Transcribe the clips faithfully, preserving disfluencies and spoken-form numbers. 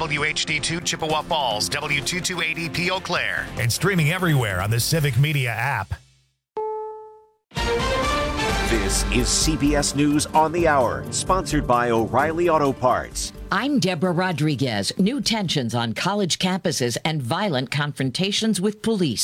W H D two Chippewa Falls, W two two eighty P Eau Claire, and streaming everywhere on the Civic Media app. This is C B S News on the Hour, sponsored by O'Reilly Auto Parts. I'm Deborah Rodriguez. New tensions on college campuses and violent confrontations with police.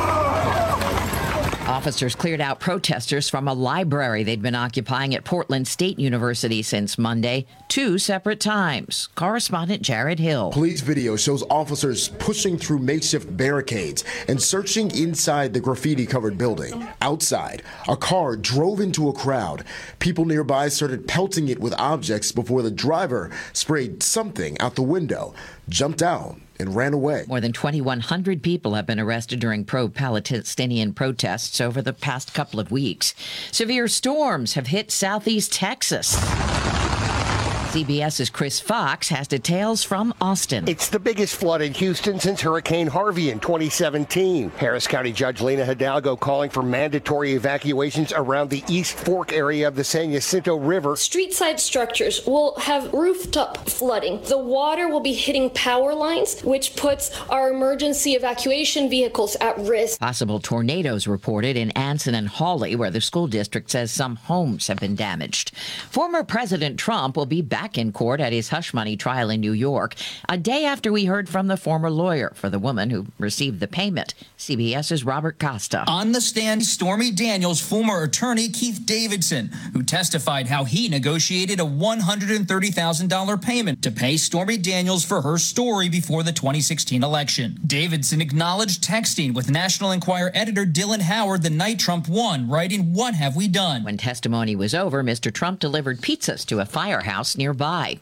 Officers cleared out protesters from a library they'd been occupying at Portland State University since Monday, two separate times. Correspondent Jared Hill. Police video shows officers pushing through makeshift barricades and searching inside the graffiti-covered building. Outside, a car drove into a crowd. People nearby started pelting it with objects before the driver sprayed something out the window, jumped out, and ran away. More than twenty-one hundred people have been arrested during pro-Palestinian protests over the past couple of weeks. Severe storms have hit southeast Texas. CBS's Chris Fox has details from Austin. It's the biggest flood in Houston since Hurricane Harvey in twenty seventeen. Harris County Judge Lena Hidalgo calling for mandatory evacuations around the East Fork area of the San Jacinto River. Street-side structures will have rooftop flooding. The water will be hitting power lines, which puts our emergency evacuation vehicles at risk. Possible tornadoes reported in Anson and Hawley, where the school district says some homes have been damaged. Former President Trump will be back in court at his hush money trial in New York, a day after we heard from the former lawyer for the woman who received the payment. CBS's Robert Costa. On the stand, Stormy Daniels' former attorney, Keith Davidson, who testified how he negotiated a one hundred thirty thousand dollars payment to pay Stormy Daniels for her story before the twenty sixteen election. Davidson acknowledged texting with National Enquirer editor Dylan Howard the night Trump won, writing, "What have we done?" When testimony was over, Mister Trump delivered pizzas to a firehouse nearby.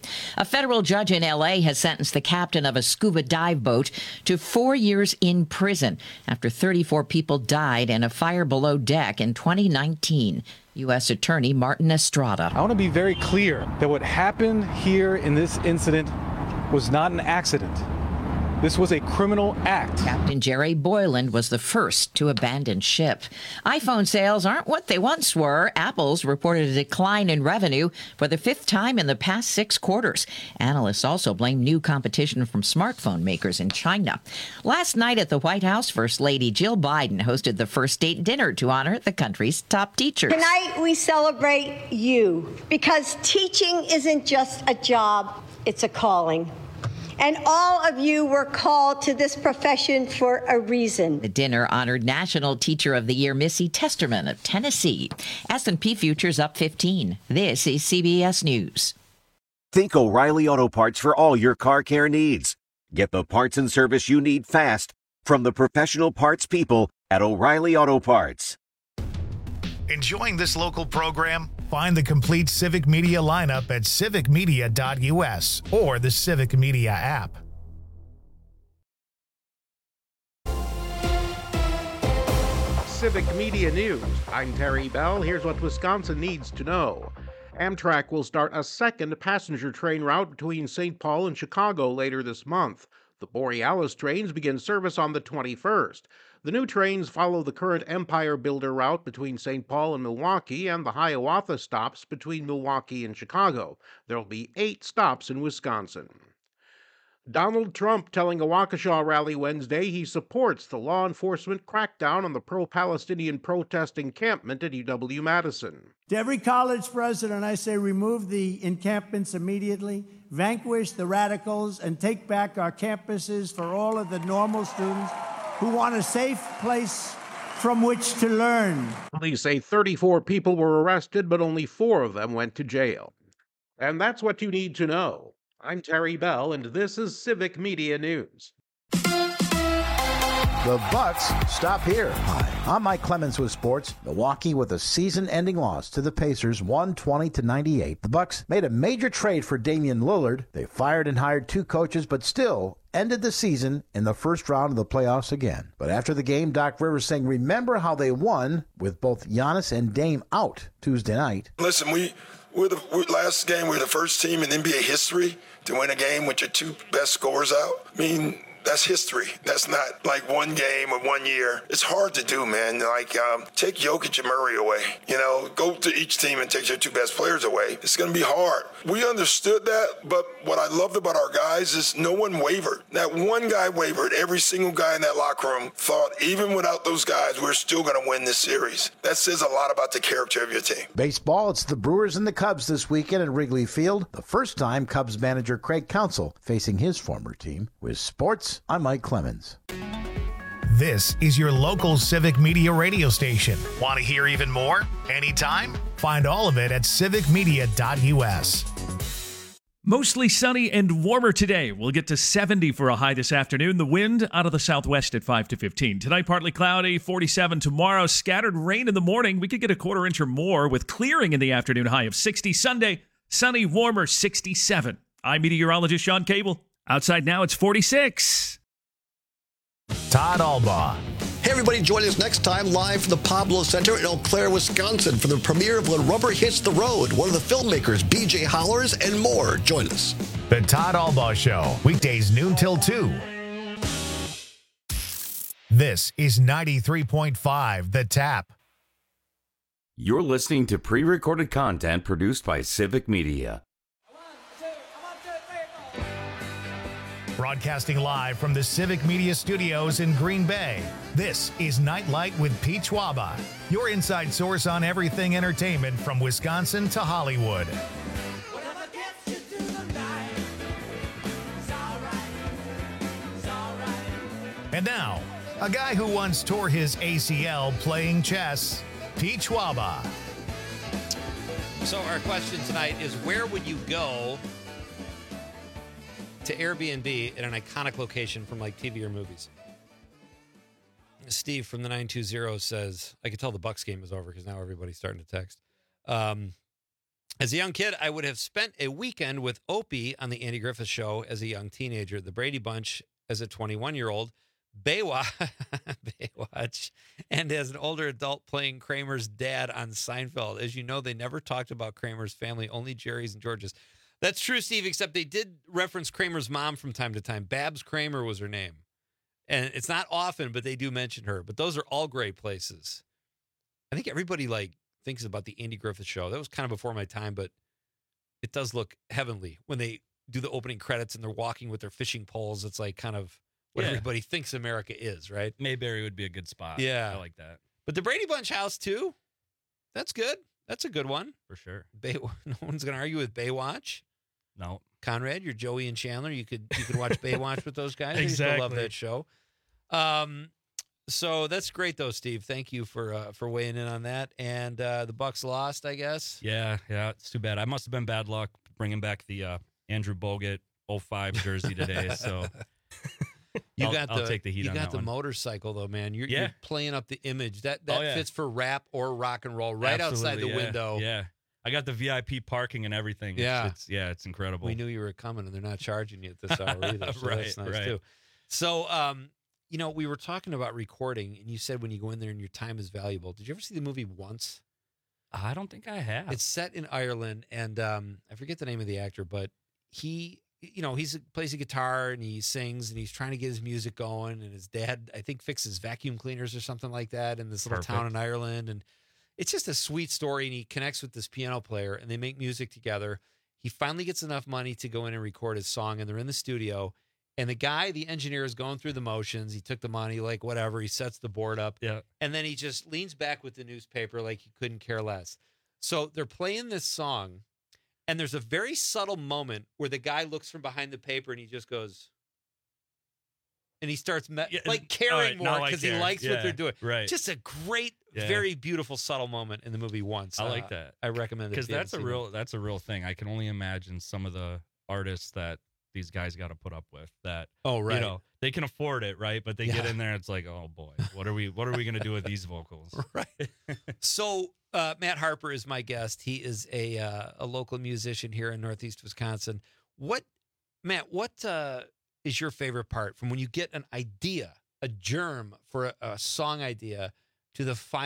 A federal judge in L A has sentenced the captain of a scuba dive boat to four years in prison after thirty-four people died in a fire below deck in twenty nineteen. U S Attorney Martin Estrada. I want to be very clear that what happened here in this incident was not an accident. This was a criminal act. Captain Jerry Boyland was the first to abandon ship. iPhone sales aren't what they once were. Apple's reported a decline in revenue for the fifth time in the past six quarters. Analysts also blame new competition from smartphone makers in China. Last night at the White House, First Lady Jill Biden hosted the first state dinner to honor the country's top teachers. Tonight we celebrate you because teaching isn't just a job, it's a calling. And all of you were called to this profession for a reason. The dinner honored National Teacher of the Year Missy Testerman of Tennessee. S and P futures up fifteen. This is C B S News. Think O'Reilly Auto Parts for all your car care needs. Get the parts and service you need fast from the professional parts people at O'Reilly Auto Parts. Enjoying this local program? Find the complete Civic Media lineup at civic media dot U S or the Civic Media app. Civic Media News. I'm Terry Bell. Here's what Wisconsin needs to know. Amtrak will start a second passenger train route between Saint Paul and Chicago later this month. The Borealis trains begin service on the twenty-first. The new trains follow the current Empire Builder route between Saint Paul and Milwaukee and the Hiawatha stops between Milwaukee and Chicago. There will be eight stops in Wisconsin. Donald Trump telling a Waukesha rally Wednesday he supports the law enforcement crackdown on the pro-Palestinian protest encampment at U W-Madison. To every college president, I say remove the encampments immediately, vanquish the radicals, and take back our campuses for all of the normal students who want a safe place from which to learn. Police say thirty-four people were arrested, but only four of them went to jail. And that's what you need to know. I'm Terry Bell, and this is Civic Media News. The Bucks stop here. Hi, I'm Mike Clemens with sports. Milwaukee with a season-ending loss to the Pacers, one twenty to ninety-eight. The Bucks made a major trade for Damian Lillard. They fired and hired two coaches, but still ended the season in the first round of the playoffs again. But after the game, Doc Rivers saying, remember how they won with both Giannis and Dame out Tuesday night. Listen, we we're the we're, last game we were the first team in N B A history to win a game with your two best scorers out. I mean, That's history. That's not like one game or one year. It's hard to do, man. Like, um, take Jokic and Murray away. You know, go to each team and take your two best players away. It's going to be hard. We understood that, but what I loved about our guys is no one wavered. Not one guy wavered. Every single guy in that locker room thought, even without those guys, we're still going to win this series. That says a lot about the character of your team. Baseball, it's the Brewers and the Cubs this weekend at Wrigley Field. The first time Cubs manager Craig Counsell facing his former team. With sports, I'm Mike Clemens. This is your local Civic Media radio station. Want to hear even more? Anytime? Find all of it at civic media dot u s. Mostly sunny and warmer today. We'll get to seventy for a high this afternoon. The wind out of the southwest at five to fifteen. Tonight, partly cloudy, forty-seven. Tomorrow, scattered rain in the morning. We could get a quarter inch or more with clearing in the afternoon, high of sixty. Sunday, sunny, warmer, sixty-seven. I'm meteorologist Sean Cable. Outside now, it's forty-six. Todd Albaugh. Hey, everybody, join us next time live from the Pablo Center in Eau Claire, Wisconsin for the premiere of When Rubber Hits the Road. One of the filmmakers, B J Hollers, and more. Join us. The Todd Albaugh Show, weekdays noon till two. This is ninety-three point five The Tap. You're listening to pre-recorded content produced by Civic Media. Broadcasting live from the Civic Media Studios in Green Bay, this is Nightlight with Pete Schwaba, your inside source on everything entertainment from Wisconsin to Hollywood. And now, a guy who once tore his A C L playing chess, Pete Schwaba. So our question tonight is, where would you go to Airbnb at an iconic location from like T V or movies? Steve from the nine two zero says, I could tell the Bucks game is over because now everybody's starting to text. Um, as a young kid, I would have spent a weekend with Opie on the Andy Griffith Show as a young teenager, the Brady Bunch as a twenty-one-year-old, Baywatch, Baywatch, and as an older adult playing Kramer's dad on Seinfeld. As you know, they never talked about Kramer's family, only Jerry's and George's. That's true, Steve, except they did reference Kramer's mom from time to time. Babs Kramer was her name. And it's not often, but they do mention her. But those are all great places. I think everybody like thinks about the Andy Griffith Show. That was kind of before my time, but it does look heavenly when they do the opening credits and they're walking with their fishing poles. It's like kind of what yeah. everybody thinks America is, right? Mayberry would be a good spot. Yeah. I like that. But the Brady Bunch house, too, that's good. That's a good one. For sure. Bay- no one's going to argue with Baywatch. No. Conrad, you're Joey and Chandler. You could you could watch Baywatch with those guys. Exactly. I used to love that show. Um, so that's great, though, Steve. Thank you for uh, for weighing in on that. And uh, the Bucks lost, I guess. Yeah, yeah. It's too bad. I must have been bad luck bringing back the uh, Andrew Bogut oh five jersey today. So you I'll, got the I'll take the heat you on got that the one. motorcycle though, man. You're, Yeah. you're playing up the image that that Oh, yeah. fits for rap or rock and roll right outside the Absolutely, yeah. window. Yeah. I got the V I P parking and everything. Yeah. It's, it's yeah, it's incredible. We knew you were coming, and they're not charging you at this hour either. So Right, that's nice right. too. So, um, you know, we were talking about recording, and you said when you go in there and your time is valuable. Did you ever see the movie Once? I don't think I have. It's set in Ireland, and um, I forget the name of the actor, but he, you know, he plays a guitar and he sings, and he's trying to get his music going. And his dad, I think, fixes vacuum cleaners or something like that in this little Perfect. town in Ireland, and it's just a sweet story. And he connects with this piano player, and they make music together. He finally gets enough money to go in and record his song, and they're in the studio. And the guy, the engineer, is going through the motions. He took the money, like whatever. He sets the board up. Yeah. And then he just leans back with the newspaper like he couldn't care less. So they're playing this song, and there's a very subtle moment where the guy looks from behind the paper and he just goes, and he starts me- Yeah, like all caring right, now more I because he care. likes Yeah, what they're doing. right. Just a great, Yeah. very beautiful, subtle moment in the movie Once. I like Uh, that. I recommend it because if you that's a haven't seen real that's a real thing. I can only imagine some of the artists that these guys got to put up with that. Oh, right. You know, they can afford it, right? But they Yeah. get in there, it's like, oh boy, what are we what are we gonna do with these vocals? Right. So uh, Matt Harper is my guest. He is a uh, a local musician here in Northeast Wisconsin. What, Matt? What uh, is your favorite part from when you get an idea, a germ for a, a song idea, to the final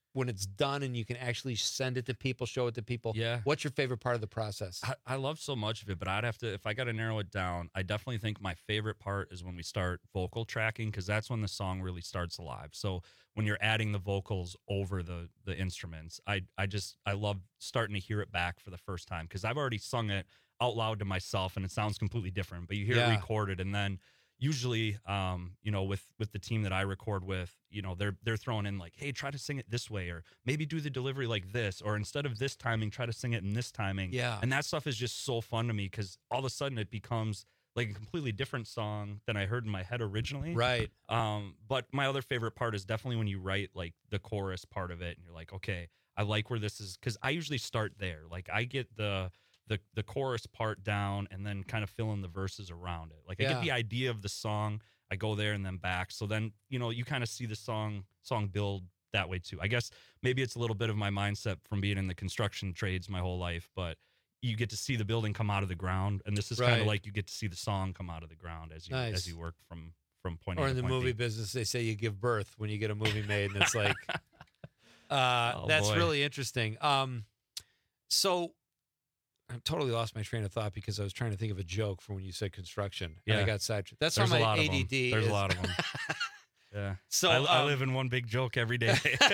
when it's done and you can actually send it to people, show it to people? Yeah. What's your favorite part of the process? I, I love so much of it, but I'd have to, if I got to narrow it down, I definitely think my favorite part is when we start vocal tracking, because that's when the song really starts alive. So when you're adding the vocals over the the instruments, I I just, I love starting to hear it back for the first time, because I've already sung it out loud to myself and it sounds completely different, but you hear Yeah. it recorded, and then usually, um, you know, with with the team that I record with, you know, they're they're throwing in like, hey, try to sing it this way, or maybe do the delivery like this, or instead of this timing, try to sing it in this timing. Yeah. And that stuff is just so fun to me, because all of a sudden it becomes like a completely different song than I heard in my head originally. Right. Um, but my other favorite part is definitely when you write like the chorus part of it, and you're like, okay, I like where this is, because I usually start there. Like I get the the the chorus part down and then kind of fill in the verses around it. Like I Yeah. get the idea of the song, I go there and then back. So then, you know, you kind of see the song song build that way too. I guess maybe it's a little bit of my mindset from being in the construction trades my whole life, but you get to see the building come out of the ground, and this is kind Right. of like you get to see the song come out of the ground as you Nice. as you work from from point A Or to in the point movie B. business, they say you give birth when you get a movie made, and it's like, uh, Oh, that's boy. really interesting. Um, so I totally lost my train of thought because I was trying to think of a joke for when you said construction. And I Yeah. got sidetracked. That's There's how a my lot of A D them. D There's is. a lot of them. Yeah. So, I, I um, live in one big joke every day.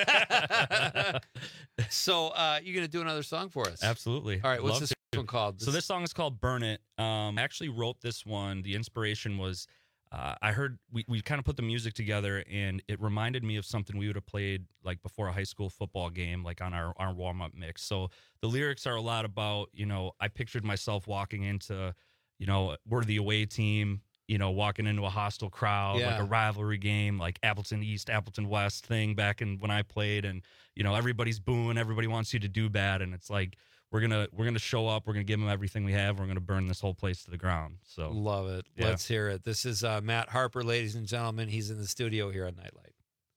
So uh, you're going to do another song for us? Absolutely. All right. What's Love this to. one called? So this song is called Burn It. Um, I actually wrote this one. The inspiration was uh, I heard we, we kind of put the music together, and it reminded me of something we would have played like before a high school football game, like on our, our warm-up mix. So the lyrics are a lot about, you know, I pictured myself walking into, you know, we're the away team, you know, walking into a hostile crowd, Yeah. like a rivalry game, like Appleton East, Appleton West thing back in when I played, and you know, everybody's booing, everybody wants you to do bad, and it's like we're gonna we're gonna show up, we're gonna give them everything we have, we're gonna burn this whole place to the ground. So Love it. Yeah. Let's hear it. This is uh, Matt Harper, ladies and gentlemen. He's in the studio here on Nightlight.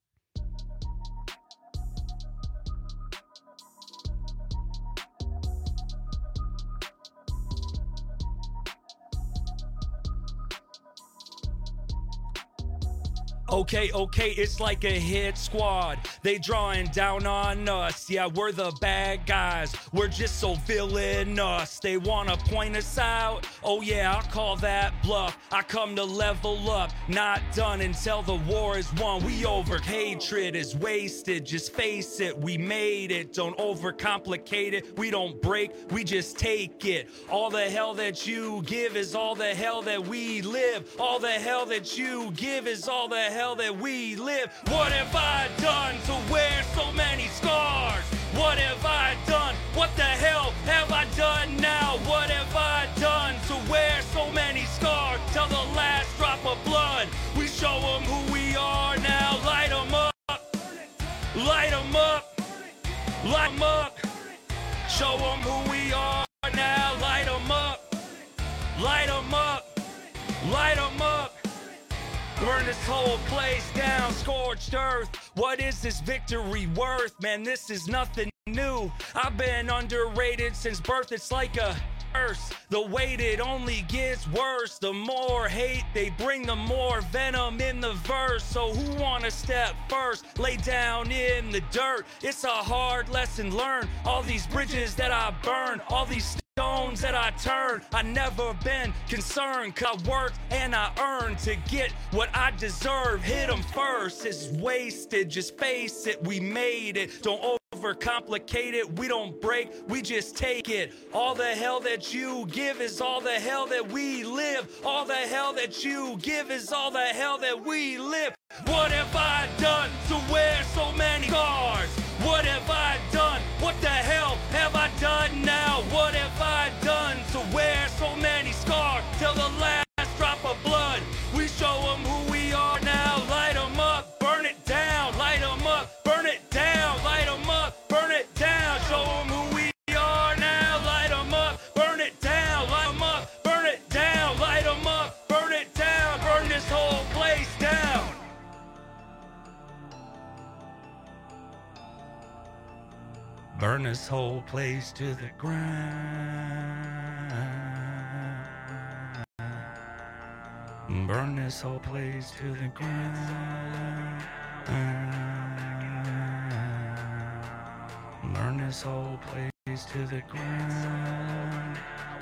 Okay, okay, it's like a hit squad. They drawing down on us. Yeah, we're the bad guys. We're just so villainous. They wanna point us out. Oh yeah, I'll call that bluff. I come to level up. Not done until the war is won. We over hatred is wasted. Just face it, we made it. Don't overcomplicate it. We don't break, we just take it. All the hell that you give is all the hell that we live. All the hell that you give is all the hell that we live. What have I done to wear so many scars? What have I done? What the hell have I done now? What have I done to wear so many scars? Till the last drop of blood, we show them who we are now. Light them up, light them up, light them up. Show them who we are now. Light them up, light them up, light them up. Burn this whole place down, scorched earth. What is this victory worth? Man, this is nothing new. I've been underrated since birth. It's like a curse. The weight it only gets worse. The more hate they bring, the more venom in the verse. So who wanna step first? Lay down in the dirt. It's a hard lesson learned. All these bridges that I burn, all these stones that I turn, I never been concerned, 'cause I worked and I earned to get what I deserve. Hit them first, it's wasted, just face it, we made it. Don't overcomplicate it, we don't break, we just take it. All the hell that you give is all the hell that we live. All the hell that you give is all the hell that we live. What have I done to wear so many scars? What have I done? What the hell have I done now? What have I done to wear so many scars? Till the last drop of blood, we show them who we are now. Light them up, burn it down. Light them up, burn it down. Light them up, burn it down. Show them who we are now. Light them up, burn it down. Light them up, burn it down. Light them up, burn it down. Burn this whole place down. Burn this whole place to the ground. Burn this whole place to the ground. Burn this whole place to the ground.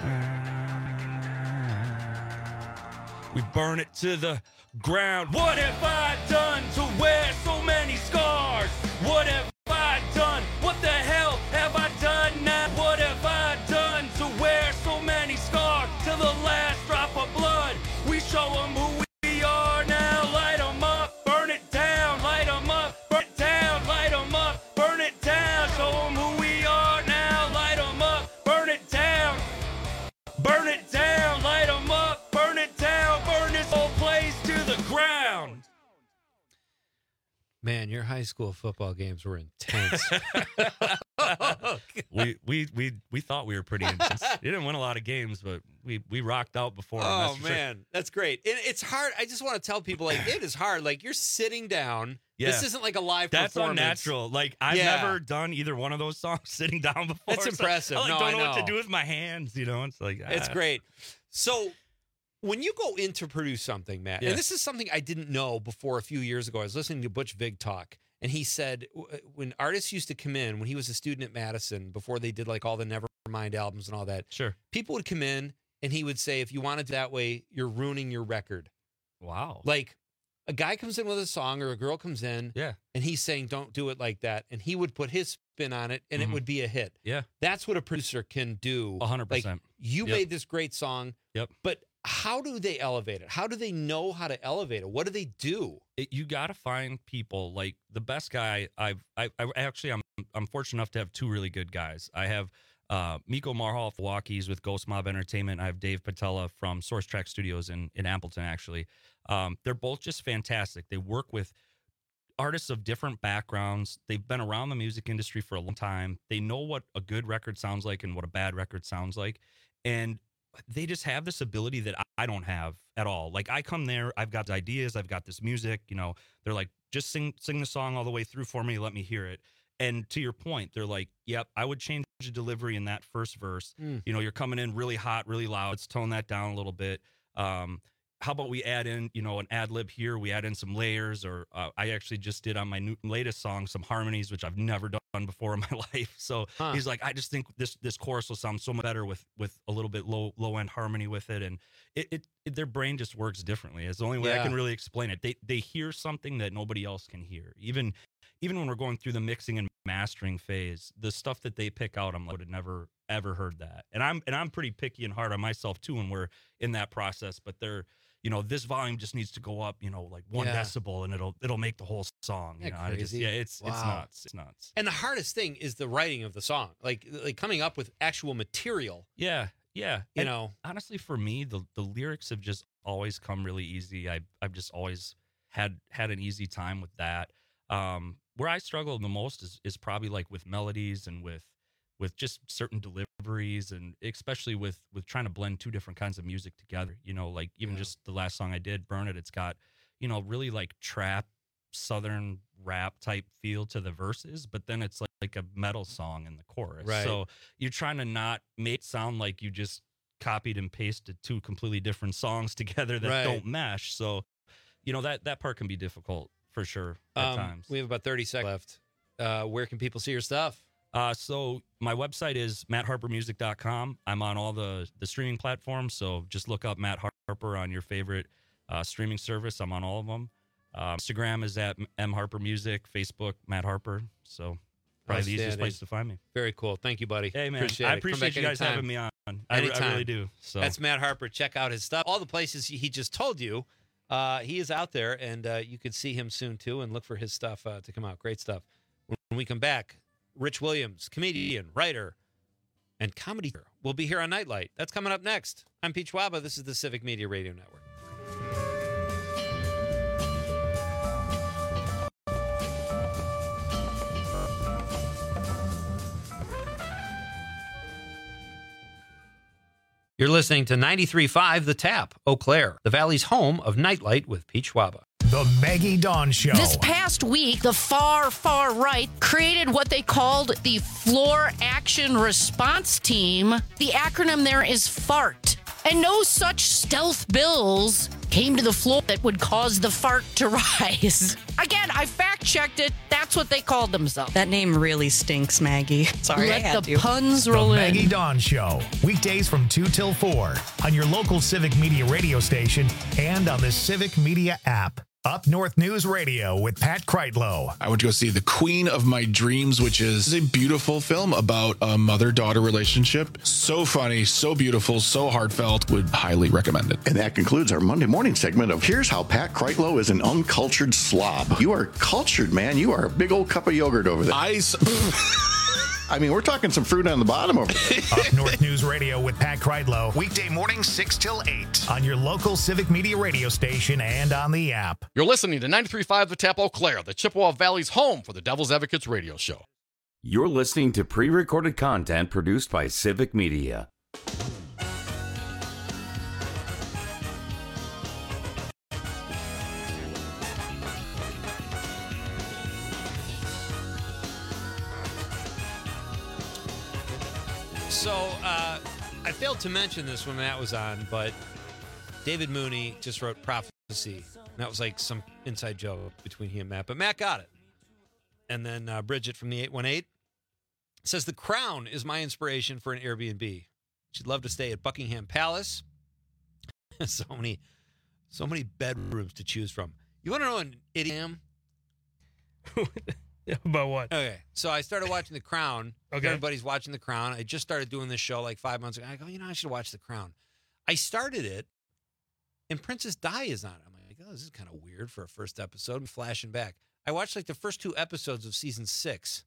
We burn it to the ground. What have I done to wear so many scars? What have I done? What the hell have I done now? What have I done to wear so many scars? Till the last drop of blood, we show them who we are now. Light them up, burn it down. Light them up, burn it down. Light them up, burn it down. Show them who we are now. Light them up, burn it down. Burn it down, light them up, burn it down, burn this whole place to the ground. Man, your high school football games were intense. we we we we thought we were pretty intense. We didn't win a lot of games, but we we rocked out before. Oh man, that's great. And it's hard. I just want to tell people, like, it is hard. Like, you're sitting down. Yeah. This isn't like a live That's performance. unnatural. Like, I've Yeah. never done either one of those songs sitting down before. That's so impressive. I like, No, don't I know, what know. to do with my hands. You know, it's like It's ah. great. So when you go in to produce something, Matt, Yeah. and this is something I didn't know before a few years ago. I was listening to Butch Vig talk, and he said w- when artists used to come in, when he was a student at Madison, before they did like all the Nevermind albums and all that, sure, people would come in and he would say, if you want it that way, you're ruining your record. Wow. Like, a guy comes in with a song or a girl comes in, yeah, and he's saying, don't do it like that. And he would put his spin on it, and Mhm. it would be a hit. Yeah. That's what a producer can do. one hundred Like, percent. you Yep. made this great song, Yep. but how do they elevate it? How do they know how to elevate it? What do they do? It, you got to find people like the best guy. I've I, I actually I'm I'm fortunate enough to have two really good guys. I have uh, Miko Marhal of Milwaukee's with Ghost Mob Entertainment. I have Dave Patella from Source Track Studios in in Appleton. Actually, um, they're both just fantastic. They work with artists of different backgrounds. They've been around the music industry for a long time. They know what a good record sounds like and what a bad record sounds like, and they just have this ability that I don't have at all. Like, I come there, I've got ideas, I've got this music, you know, they're like, just sing sing the song all the way through for me, let me hear it. And to your point, they're like, yep, I would change the delivery in that first verse. Mm. You know, you're coming in really hot, really loud. Let's tone that down a little bit. Um, how about we add in, you know, an ad lib here? We add in some layers, or uh, I actually just did on my new, latest song some harmonies, which I've never done before in my life. So Huh. he's like, I just think this this chorus will sound so much better with with a little bit low low end harmony with it, and it, it, it their brain just works differently. It's the only way I Yeah. can really explain it. They they hear something that nobody else can hear. Even even when we're going through the mixing and mastering phase, the stuff that they pick out, I'm like, I would have never ever heard that. And I'm and I'm pretty picky and hard on myself too when we're in that process. But they're, you know, this volume just needs to go up, you know, like one Yeah. decibel, and it'll it'll make the whole song. You Isn't know, that I just, crazy? yeah, it's it's Wow. nuts. It's nuts. And the hardest thing is the writing of the song, like like coming up with actual material. Yeah, yeah. You And know, honestly, for me, the the lyrics have just always come really easy. I I've just always had had an easy time with that. Um, where I struggle the most is is probably like with melodies and with with just certain deliveries, and especially with with trying to blend two different kinds of music together. You know, like even Yeah. just the last song I did, Burn It, it's got, you know, really like trap, southern rap type feel to the verses, but then it's like, like a metal song in the chorus. Right. So you're trying to not make it sound like you just copied and pasted two completely different songs together that Right. don't mesh. So, you know, that that part can be difficult for sure at um, times. we have about thirty seconds left. Uh, where can people see your stuff? Uh, so my website is matt harper music dot com. I'm on all the, the streaming platforms, so just look up Matt Harper on your favorite uh, streaming service. I'm on all of them. Uh, Instagram is at M Harper Music, Facebook Matt Harper. So probably the easiest Outstanding. place to find me. Very cool. Thank you, buddy. Hey man, appreciate I it. Come appreciate back you guys anytime. having me on. I, re- I Anytime. really do. So That's Matt Harper. Check out his stuff. All the places he just told you. Uh, he is out there, and uh, you could see him soon too, and look for his stuff uh, to come out. Great stuff. When we come back, Rich Williams, comedian, writer, and comedy will be here on Nightlight. That's coming up next. I'm Pete Schwaba. This is the Civic Media Radio Network. You're listening to ninety-three point five The Tap, Eau Claire, the Valley's home of Nightlight with Pete Schwaba. The Maggie Dawn Show. This past week, the far, far right created what they called the Floor Action Response Team. The acronym there is FART. And no such stealth bills came to the floor that would cause the fart to rise. Again, I fact-checked it. That's what they called themselves. That name really stinks, Maggie. Sorry, Let I had the to. puns roll the in. Maggie Dawn Show, weekdays from two till four on your local Civic Media radio station and on the Civic Media app. Up North News Radio with Pat Kreitlow. I went to go see The Queen of My Dreams, which is a beautiful film about a mother-daughter relationship. So funny, so beautiful, so heartfelt. Would highly recommend it. And that concludes our Monday morning segment of Here's How Pat Kreitlow is an Uncultured Slob. You are cultured, man. You are a big old cup of yogurt over there. I... I mean, we're talking some fruit on the bottom over there. Up North News Radio with Pat Kreitlow, weekday mornings six till eight on your local Civic Media radio station and on the app. You're listening to ninety-three point five The Tap Eau Claire, the Chippewa Valley's home for the Devil's Advocates radio show. You're listening to pre-recorded content produced by Civic Media. So, uh, I failed to mention this when Matt was on, but David Mooney just wrote Prophecy. And that was like some inside joke between he and Matt. But Matt got it. And then uh, Bridget from the eight one eight says, The Crown is my inspiration for an Airbnb. She'd love to stay at Buckingham Palace. so many so many bedrooms to choose from. You want to know an idiot? About what? Okay, so I started watching The Crown. Okay. Everybody's watching The Crown. I just started doing this show like five months ago. I go, you know, I should watch The Crown. I started it, and Princess Di is on it. I'm like, oh, this is kind of weird for a first episode. I'm flashing back. I watched like the first two episodes of season six,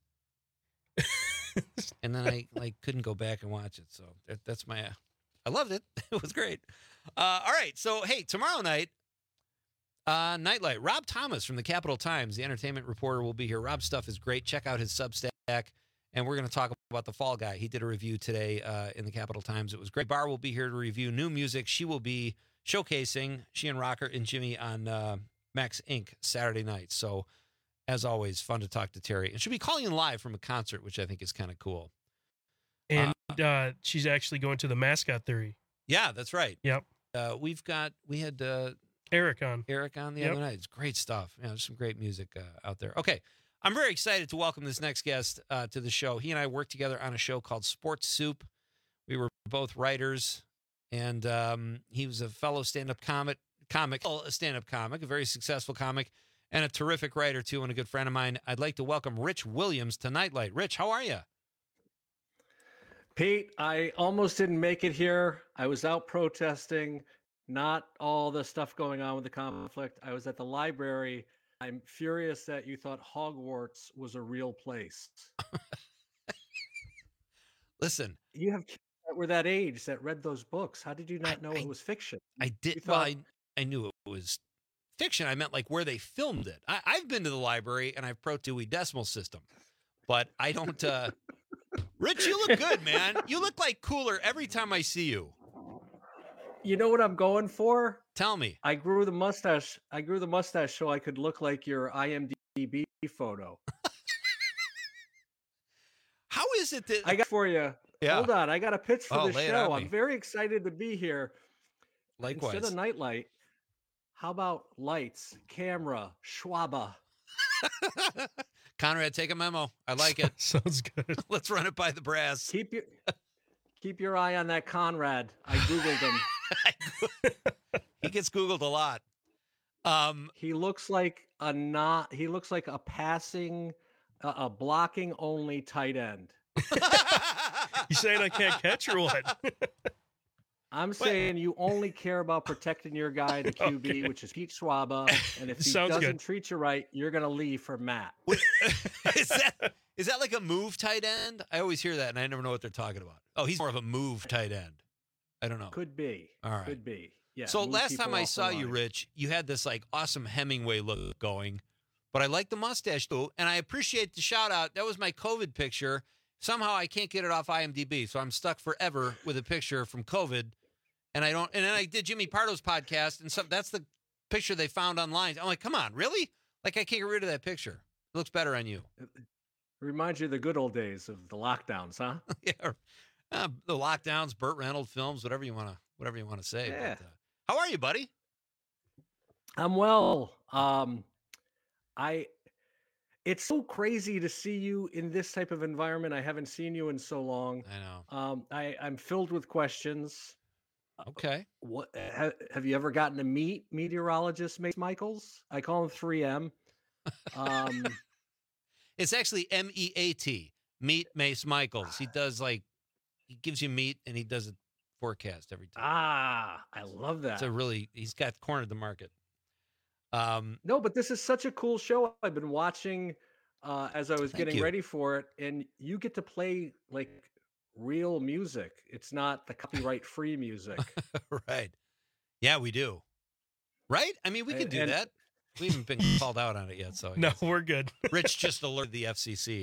and then I like couldn't go back and watch it. So that, that's my. Uh, I loved it. It was great. Uh, all right, so hey, tomorrow night. Uh, Nightlight. Rob Thomas from the Capital Times, the entertainment reporter, will be here. Rob's stuff is great. Check out his Substack. And we're going to talk about The Fall Guy. He did a review today uh, in the Capital Times. It was great. Barr will be here to review new music. She will be showcasing, she and Rocker and Jimmy on uh, Max Incorporated Saturday night. So, as always, fun to talk to Terry. And she'll be calling in live from a concert, which I think is kind of cool. And uh, uh, she's actually going to the Mascot Theory. Yeah, that's right. Yep. Uh, we've got, we had... Uh, Eric on. Eric on the Yep. other night. It's great stuff. Yeah, there's some great music uh, out there. Okay, I'm very excited to welcome this next guest uh, to the show. He and I worked together on a show called Sports Soup. We were both writers, and um, he was a fellow stand-up comic, comic, a stand-up comic, a very successful comic, and a terrific writer, too, and a good friend of mine. I'd like to welcome Rich Williams to Nightlight. Rich, how are you? Pete, I almost didn't make it here. I was out protesting. Not all the stuff going on with the conflict. I was at the library. I'm furious that you thought Hogwarts was a real place. Listen. You have kids that were that age that read those books. How did you not know I, it was fiction? I did. You Well, thought- I, I knew it was fiction. I meant like where they filmed it. I, I've been to the library and I've pro Dewey Decimal System, but I don't. Uh... Rich, you look good, man. You look like cooler every time I see you. You know what I'm going for? Tell me. I grew the mustache. I grew the mustache so I could look like your I M D B photo. How is it that I got for you? Yeah. Hold on, I got a pitch for Oh, the lay it show. on me. I'm very excited to be here. Likewise. Instead of Nightlight, how about lights, camera, Schwaba? Conrad, take a memo. I like it. Sounds good. Let's run it by the brass. Keep your keep your eye on that Conrad. I googled him. He gets Googled a lot. Um, he looks like a not. He looks like a passing, uh, a blocking only tight end. You saying I can't catch or what? I'm saying you only care about protecting your guy, the Q B, okay. which is Pete Schwaba, and if he Sounds doesn't good. treat you right, you're gonna leave for Matt. is that is that like a move tight end? I always hear that, and I never know what they're talking about. Oh, he's more of a move tight end. I don't know. Could be. All right. Could be. Yeah. So move last people time I off the saw you, line. Rich, you had this like awesome Hemingway look going, but I like the mustache too, and I appreciate the shout out. That was my COVID picture. Somehow I can't get it off I M D B, so I'm stuck forever with a picture from COVID, and I don't. And then I did Jimmy Pardo's podcast, and so that's the picture they found online. I'm like, come on, really? Like I can't get rid of that picture. It looks better on you. It reminds you of the good old days of the lockdowns, huh? yeah, uh, the lockdowns, Burt Reynolds films, whatever you want to, whatever you want to say. Yeah. But, uh, how are you, buddy? I'm well. Um, I. It's so crazy to see you in this type of environment. I haven't seen you in so long. I know. Um, I, I'm filled with questions. Okay. What ha, have you ever gotten to meet meteorologist Mace Michaels? I call him three M. Um, it's actually M E A T. Meet Mace Michaels. He does like he gives you meat and he does a forecast every time. Ah, I love that. It's a really he's got cornered the market. Um, no, but this is such a cool show. I've been watching uh, as I was getting you. ready for it, and you get to play like real music. It's not the copyright-free music. Right. Yeah, we do. Right? I mean, we can do And- that. We haven't been called out on it yet, so I No, guess. we're good. Rich just alerted the F C C.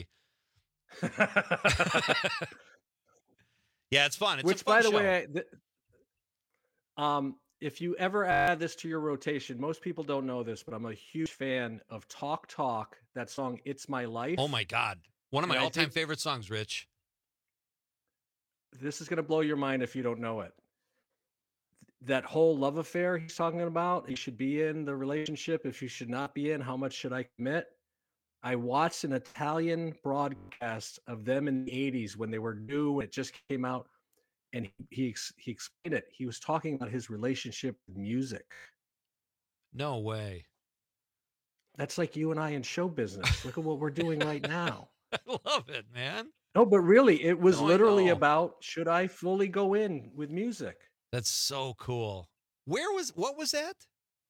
Yeah, it's fun. It's Which, a fun by the show. way, I, th- um, if you ever add this to your rotation, most people don't know this, but I'm a huge fan of Talk Talk. That song, "It's My Life." Oh my God, one of my And I all-time think- favorite songs, Rich. This is going to blow your mind if you don't know it. That whole love affair he's talking about, you should be in the relationship. If you should not be in, how much should I commit? I watched an Italian broadcast of them in the eighties when they were new. It just came out, and he he, ex- he explained it. He was talking about his relationship with music. No way. That's like you and I in show business. Look at what we're doing right now. I love it, man. No, but really, it was No, I literally know. about, should I fully go in with music? That's so cool. Where was what was that?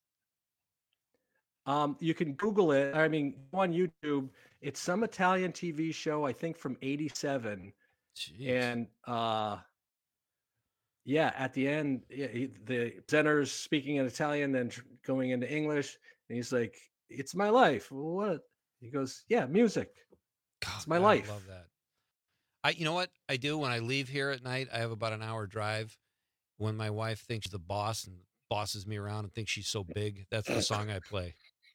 Um, you can Google it. I mean, go on YouTube. It's some Italian T V show, I think from eighty-seven. Jeez. And uh, yeah, at the end, yeah, he, the presenter's speaking in Italian, then tr- going into English. And he's like, "It's my life." Well, what? He goes, "Yeah, music. It's my God, life." I love that. I, you know what I do when I leave here at night? I have about an hour drive. When my wife thinks she's the boss and bosses me around and thinks she's so big, that's the song I play.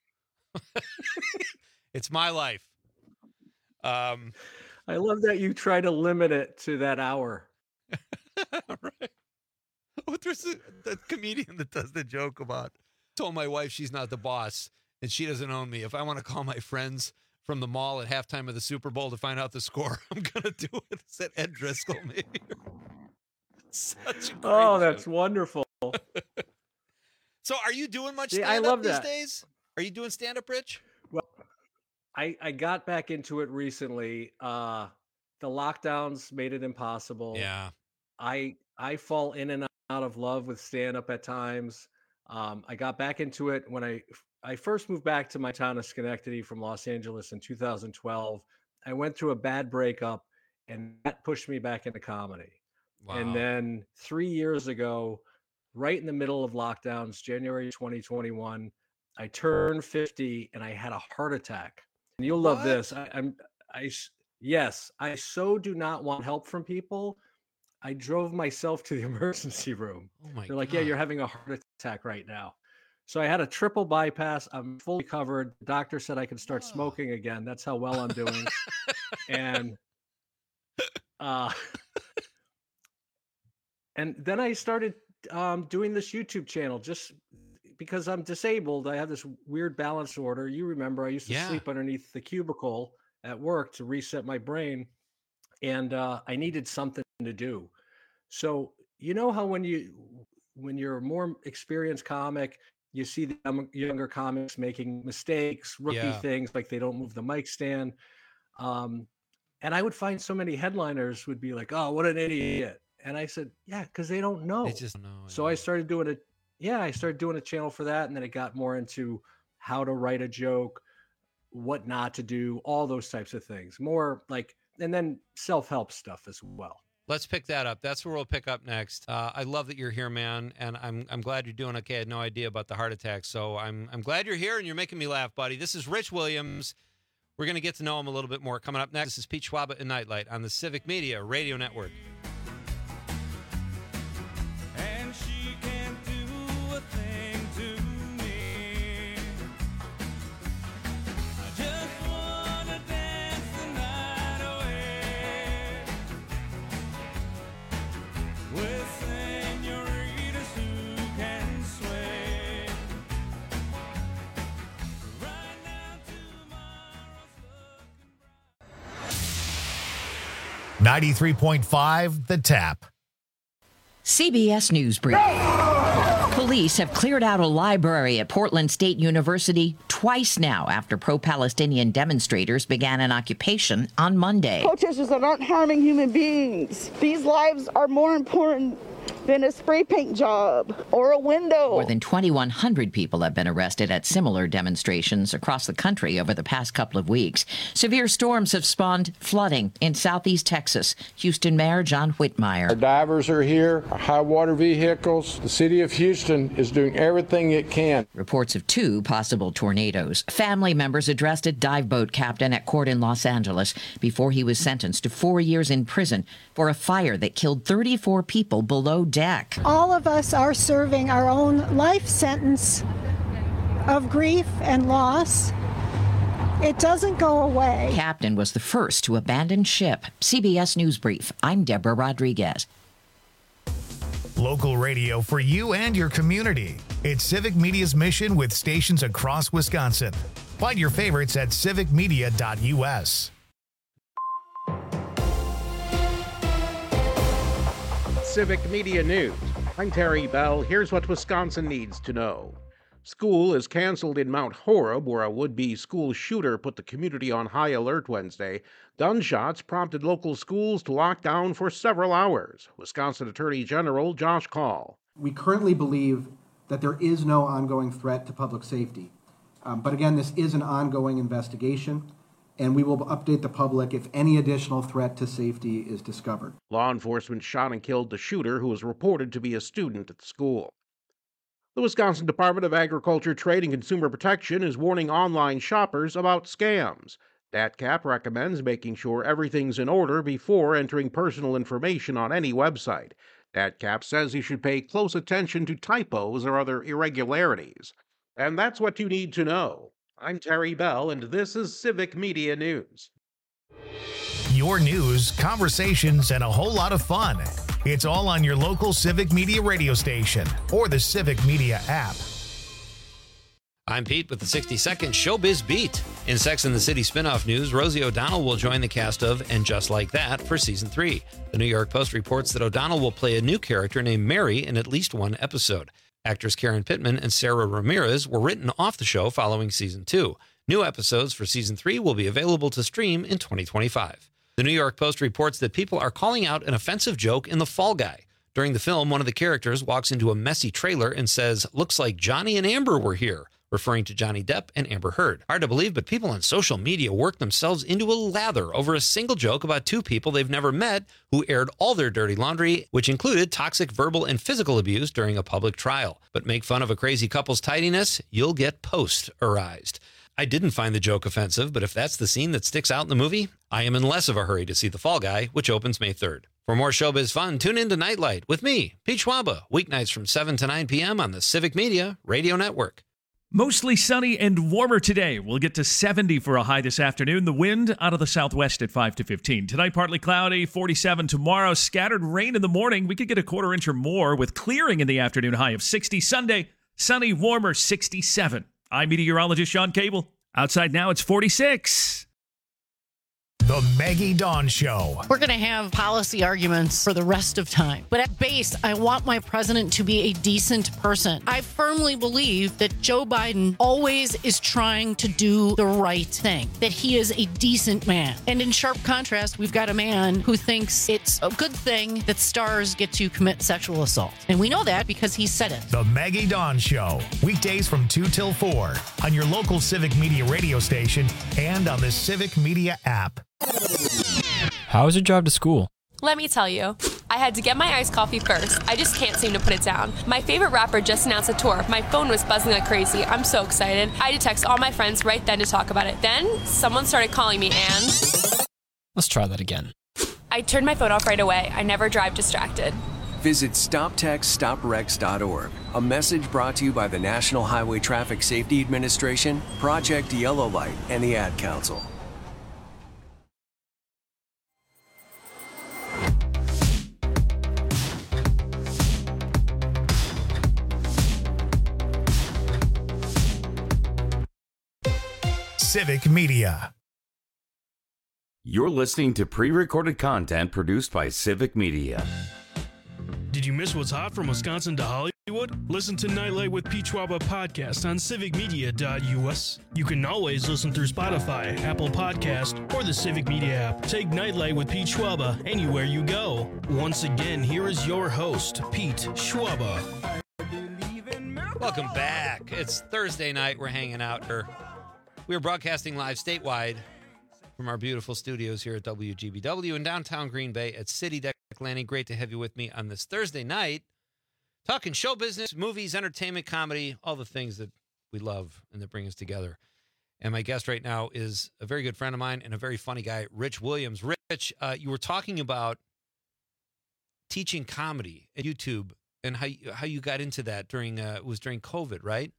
It's my life. Um, I love that you try to limit it to that hour. right. What there's a, the comedian that does the joke about told my wife she's not the boss and she doesn't own me. If I want to call my friends from the mall at halftime of the Super Bowl to find out the score, I'm gonna do it. Is that Ed Driscoll maybe? Such a great Oh, that's joke. wonderful. So are you doing much Yeah, I stand up love these that. days? Are you doing stand up, Rich? Well, I I got back into it recently. Uh, the lockdowns made it impossible. Yeah. I I fall in and out of love with stand up at times. Um, I got back into it when I I first moved back to my town of Schenectady from Los Angeles in two thousand twelve. I went through a bad breakup, and that pushed me back into comedy. Wow. And then three years ago, right in the middle of lockdowns, January twenty twenty-one, I turned fifty and I had a heart attack. And you'll love What? this. I, I'm I s- yes, I so do not want help from people. I drove myself to the emergency room. Oh my They're like, God. "Yeah, you're having a heart attack right now." So I had a triple bypass. I'm fully covered. The doctor said I could start smoking again. That's how well I'm doing. and uh and then I started um doing this YouTube channel just because I'm disabled. I have this weird balance order. You remember I used to Yeah. sleep underneath the cubicle at work to reset my brain, and uh I needed something to do. So you know how when you when you're a more experienced comic, you see the young- younger comics making mistakes, rookie Yeah. things like they don't move the mic stand. Um, and I would find so many headliners would be like, "Oh, what an idiot!" And I said, "Yeah, because they don't know." They just don't know. So I started doing it. Yeah, I started doing a channel for that, and then it got more into how to write a joke, what not to do, all those types of things. More like, and then self-help stuff as well. Let's pick that up. That's where we'll pick up next. Uh, I love that you're here, man, and I'm I'm glad you're doing okay. I had no idea about the heart attack, so I'm I'm glad you're here and you're making me laugh, buddy. This is Rich Williams. We're going to get to know him a little bit more. Coming up next, this is Pete Schwaba and Nightlight on the Civic Media Radio Network. And she can't do a thing to me. I just wanna dance the night away with senoritas who can sway. ninety-three point five The Tap. C B S News Brief. Police have cleared out a library at Portland State University twice now after pro-Palestinian demonstrators began an occupation on Monday. Protesters that aren't harming human beings. These lives are more important than a spray paint job or a window. More than twenty-one hundred people have been arrested at similar demonstrations across the country over the past couple of weeks. Severe storms have spawned flooding in southeast Texas. Houston Mayor John Whitmire. Our divers are here, our high water vehicles. The city of Houston is doing everything it can. Reports of two possible tornadoes. Family members addressed a dive boat captain at court in Los Angeles before he was sentenced to four years in prison for a fire that killed thirty-four people below deck. All of us are serving our own life sentence of grief and loss. It doesn't go away. Captain was the first to abandon ship. C B S News Brief. I'm Deborah Rodriguez. Local radio for you and your community. It's Civic Media's mission with stations across Wisconsin. Find your favorites at civic media dot U S. Civic Media News. I'm Terry Bell. Here's what Wisconsin needs to know. School is canceled in Mount Horeb, where a would-be school shooter put the community on high alert Wednesday. Gunshots prompted local schools to lock down for several hours. Wisconsin Attorney General Josh Kaul. We currently believe that there is no ongoing threat to public safety. Um, but again, this is an ongoing investigation, and we will update the public if any additional threat to safety is discovered. Law enforcement shot and killed the shooter, who was reported to be a student at the school. The Wisconsin Department of Agriculture, Trade, and Consumer Protection is warning online shoppers about scams. D A T C A P recommends making sure everything's in order before entering personal information on any website. D A T C A P says you should pay close attention to typos or other irregularities. And that's what you need to know. I'm Terry Bell, and this is Civic Media News. Your news, conversations, and a whole lot of fun. It's all on your local Civic Media radio station or the Civic Media app. I'm Pete with the sixty second Showbiz Beat. In Sex and the City spinoff news, Rosie O'Donnell will join the cast of And Just Like That for season three. The New York Post reports that O'Donnell will play a new character named Mary in at least one episode. Actors Karen Pittman and Sarah Ramirez were written off the show following season two. New episodes for season three will be available to stream in twenty twenty-five. The New York Post reports that people are calling out an offensive joke in The Fall Guy. During the film, one of the characters walks into a messy trailer and says, "Looks like Johnny and Amber were here," referring to Johnny Depp and Amber Heard. Hard to believe, but people on social media work themselves into a lather over a single joke about two people they've never met who aired all their dirty laundry, which included toxic verbal and physical abuse during a public trial. But make fun of a crazy couple's tidiness, you'll get post-arized. I didn't find the joke offensive, but if that's the scene that sticks out in the movie, I am in less of a hurry to see The Fall Guy, which opens May third. For more showbiz fun, tune in to Nightlight with me, Pete Schwaba, weeknights from seven to nine p.m. on the Civic Media Radio Network. Mostly sunny and warmer today. We'll get to seventy for a high this afternoon. The wind out of the southwest at five to fifteen. Tonight, partly cloudy, forty-seven tomorrow. Scattered rain in the morning. We could get a quarter inch or more with clearing in the afternoon, high of sixty. Sunday, sunny, warmer, sixty-seven. I'm meteorologist Sean Cable. Outside now, it's forty-six. The Maggie Dawn Show. We're going to have policy arguments for the rest of time. But at base, I want my president to be a decent person. I firmly believe that Joe Biden always is trying to do the right thing, that he is a decent man. And in sharp contrast, we've got a man who thinks it's a good thing that stars get to commit sexual assault. And we know that because he said it. The Maggie Dawn Show. Weekdays from two till four on your local Civic Media radio station and on the Civic Media app. How was your drive to school? Let me tell you, I had to get my iced coffee first. I just can't seem to put it down. My favorite rapper just announced a tour. My phone was buzzing like crazy. I'm so excited. I had to text all my friends right then to talk about it. Then someone started calling me and... Let's try that again. I turned my phone off right away. I never drive distracted. Visit stop text stop wrecks dot org. A message brought to you by the National Highway Traffic Safety Administration, Project Yellow Light, and the Ad Council. Civic Media. You're listening to pre-recorded content produced by Civic Media. Did you miss what's hot from Wisconsin to Hollywood? Listen to Nightlight with Pete Schwaba podcast on civic media dot U S. You can always listen through Spotify, Apple Podcast, or the Civic Media app. Take Nightlight with Pete Schwaba anywhere you go. Once again, here is your host, Pete Schwaba. Welcome back. It's Thursday night. We're hanging out here. We are broadcasting live statewide from our beautiful studios here at W G B W in downtown Green Bay at City Deck Landing. Great to have you with me on this Thursday night, talking show business, movies, entertainment, comedy, all the things that we love and that bring us together. And my guest right now is a very good friend of mine and a very funny guy, Rich Williams. Rich, uh, you were talking about teaching comedy at YouTube and how you, how you got into that during uh, it was during COVID, right?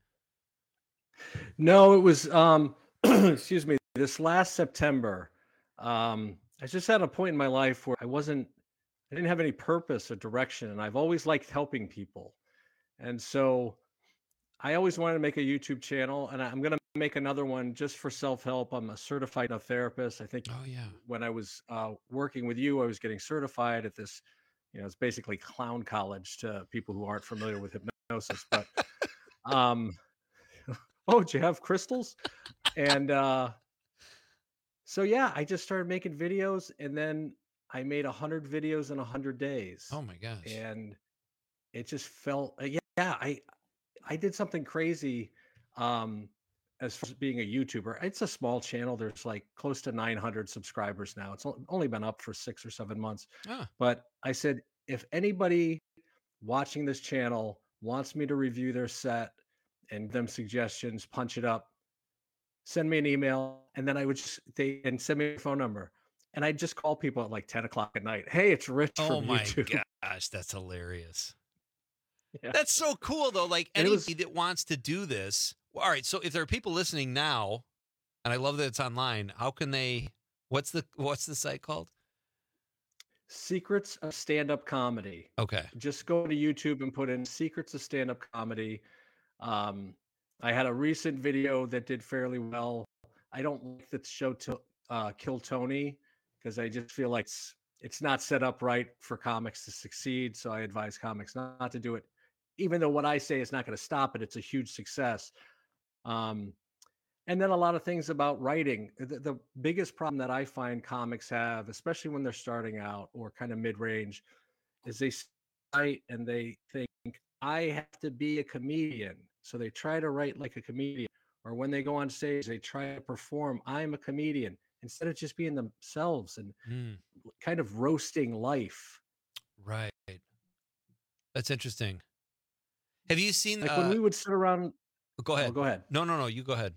No, it was, um, excuse me, this last September. Um, I just had a point in my life where I wasn't, I didn't have any purpose or direction, and I've always liked helping people. And so I always wanted to make a YouTube channel, and I'm going to make another one just for self-help. I'm a certified therapist. I think oh, yeah. when I was uh, working with you, I was getting certified at this, you know, it's basically clown college to people who aren't familiar with hypnosis. But, um, oh, do you have crystals? And uh, so, yeah, I just started making videos, and then I made a hundred videos in a hundred days. Oh my gosh. And it just felt, yeah, yeah, I, I did something crazy. Um, as far as being a YouTuber, it's a small channel. There's like close to nine hundred subscribers now. It's only been up for six or seven months, ah. but I said, if anybody watching this channel wants me to review their set and them suggestions, punch it up, send me an email. And then I would just, they, and send me a phone number. And I just call people at like ten o'clock at night. Hey, it's Rich Oh from my YouTube. gosh, that's hilarious. Yeah. That's so cool, though. Like And it anybody was- that wants to do this. Well, all right, so if there are people listening now, and I love that it's online, how can they? What's the what's the site called? Secrets of Stand-Up Comedy. Okay. Just go to YouTube and put in Secrets of Stand-Up Comedy. Um, I had a recent video that did fairly well. I don't like the show to uh, Kill Tony because I just feel like it's, it's not set up right for comics to succeed. So I advise comics not, not to do it, even though what I say is not going to stop it. It's a huge success. Um, and then a lot of things about writing. The, the biggest problem that I find comics have, especially when they're starting out or kind of mid-range, is they write and they think, I have to be a comedian. So they try to write like a comedian. Or when they go on stage, they try to perform, I'm a comedian, instead of just being themselves and Mm. kind of roasting life. Right. That's interesting. Have you seen? Like uh, when we would sit around. Go ahead. Oh, go ahead. No, no, no. You go ahead.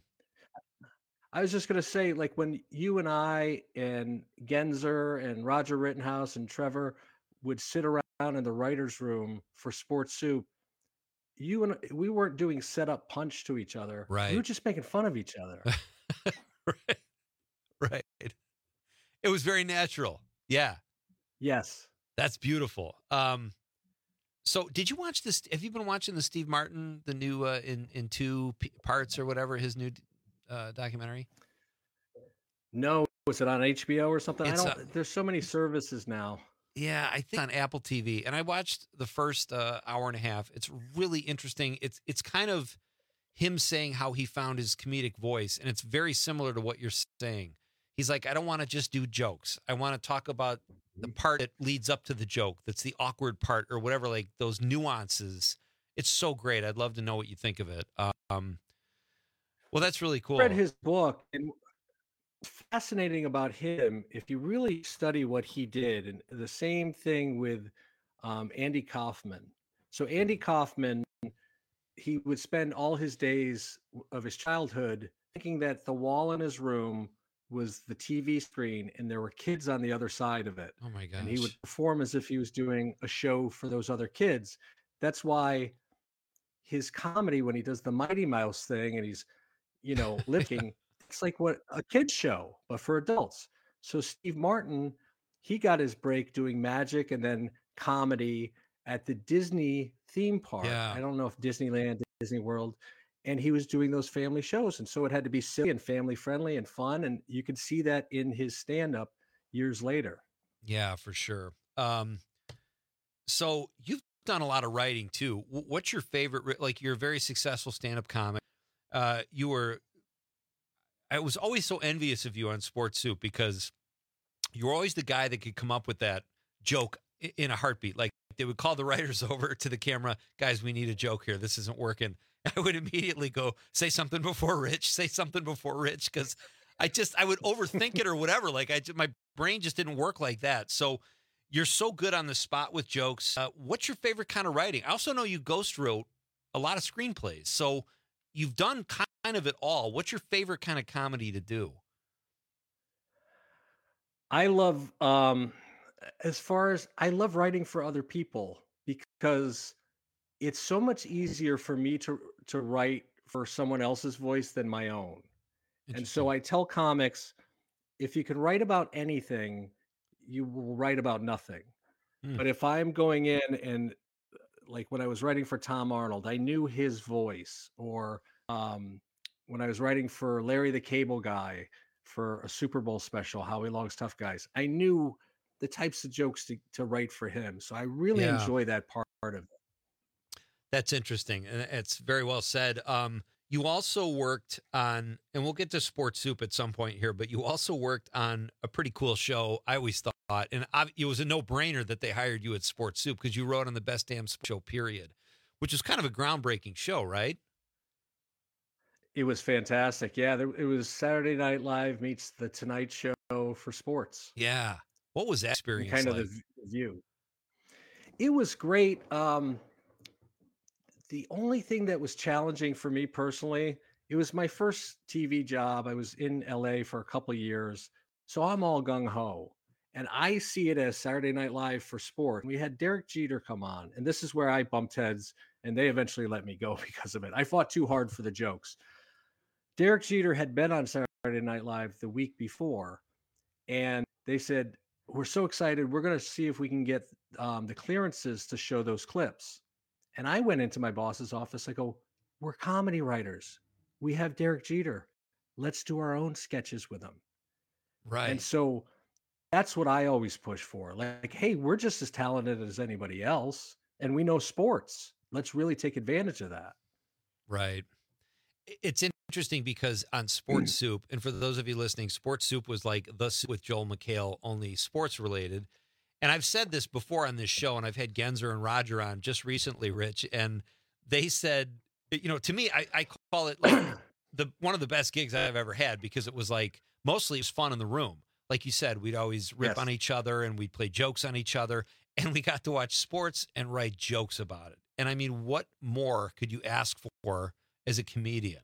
I was just going to say, like when you and I and Genzer and Roger Rittenhouse and Trevor would sit around in the writer's room for Sports Soup, you and we weren't doing set up punch to each other. Right. We were just making fun of each other. right. Right. It was very natural. Yeah. Yes. That's beautiful. Um, so did you watch this? Have you been watching the Steve Martin, the new uh, in, in two p- parts or whatever, his new uh, documentary? No, was it on H B O or something? It's, I don't, uh, there's so many services now. Yeah, I think on Apple T V, and I watched the first uh, hour and a half. It's really interesting. It's it's kind of him saying how he found his comedic voice, and it's very similar to what you're saying. He's like, I don't want to just do jokes. I want to talk about the part that leads up to the joke. That's the awkward part or whatever, like those nuances. It's so great. I'd love to know what you think of it. Um, well, that's really cool. I read his book, and what's fascinating about him, if you really study what he did, and the same thing with um, Andy Kaufman. So Andy Kaufman, he would spend all his days of his childhood thinking that the wall in his room was the T V screen and there were kids on the other side of it. Oh my gosh. And he would perform as if he was doing a show for those other kids. That's why his comedy, when he does the Mighty Mouse thing and he's, you know, licking, it's like what a kid's show, but for adults. So Steve Martin, he got his break doing magic and then comedy at the Disney theme park. Yeah. I don't know if Disneyland, Disney World, and he was doing those family shows. And so it had to be silly and family friendly and fun. And you could see that in his stand-up. years later. Yeah, for sure. Um, so you've done a lot of writing too. W- What's your favorite? Like, you're a very successful stand-up comic. Uh, you were. I was always so envious of you on Sports Soup because you were always the guy that could come up with that joke i- in a heartbeat. Like, they would call the writers over to the camera, guys, we need a joke here. This isn't working. I would immediately go, say something before Rich, say something before Rich, because I just I would overthink it or whatever. Like, I just, my brain just didn't work like that. So you're so good on the spot with jokes. Uh, what's your favorite kind of writing? I also know you ghost wrote a lot of screenplays, so you've done kind of it all. What's your favorite kind of comedy to do? I love, um, as far as I love writing for other people because it's so much easier for me to to write for someone else's voice than my own. And so I tell comics, if you can write about anything, you will write about nothing. Hmm. But if I'm going in and uh, like when I was writing for Tom Arnold, I knew his voice, or um, when I was writing for Larry the Cable Guy for a Super Bowl special, Howie Long's Tough Guys, I knew the types of jokes to, to write for him. So I really Yeah. enjoy that part of it. That's interesting, and it's very well said. Um, you also worked on, and we'll get to Sports Soup at some point here, but you also worked on a pretty cool show, I always thought, and I, it was a no-brainer that they hired you at Sports Soup because you wrote on the Best Damn Sports Show, period, which is kind of a groundbreaking show, right? It was fantastic. Yeah, there, it was Saturday Night Live meets the Tonight Show for sports. Yeah. What was that experience Kind of like? the v- view. It was great. Um, the only thing that was challenging for me personally, it was my first T V job. I was in L A for a couple of years, so I'm all gung ho, and I see it as Saturday Night Live for sport. We had Derek Jeter come on, and this is where I bumped heads, and they eventually let me go because of it. I fought too hard for the jokes. Derek Jeter had been on Saturday Night Live the week before, and they said, we're so excited. We're going to see if we can get um, the clearances to show those clips. And I went into my boss's office. I go, we're comedy writers. We have Derek Jeter. Let's do our own sketches with him. Right. And so that's what I always push for. Like, hey, we're just as talented as anybody else, and we know sports. Let's really take advantage of that. Right. It's interesting because on Sports Soup, and for those of you listening, Sports Soup was like the Soup with Joel McHale, only sports related. And I've said this before on this show, and I've had Genzer and Roger on just recently, Rich, and they said, you know, to me, I, I call it like the one of the best gigs I've ever had because it was like mostly it was fun in the room. Like you said, we'd always rip Yes. on each other and we'd play jokes on each other, and we got to watch sports and write jokes about it. And I mean, what more could you ask for as a comedian?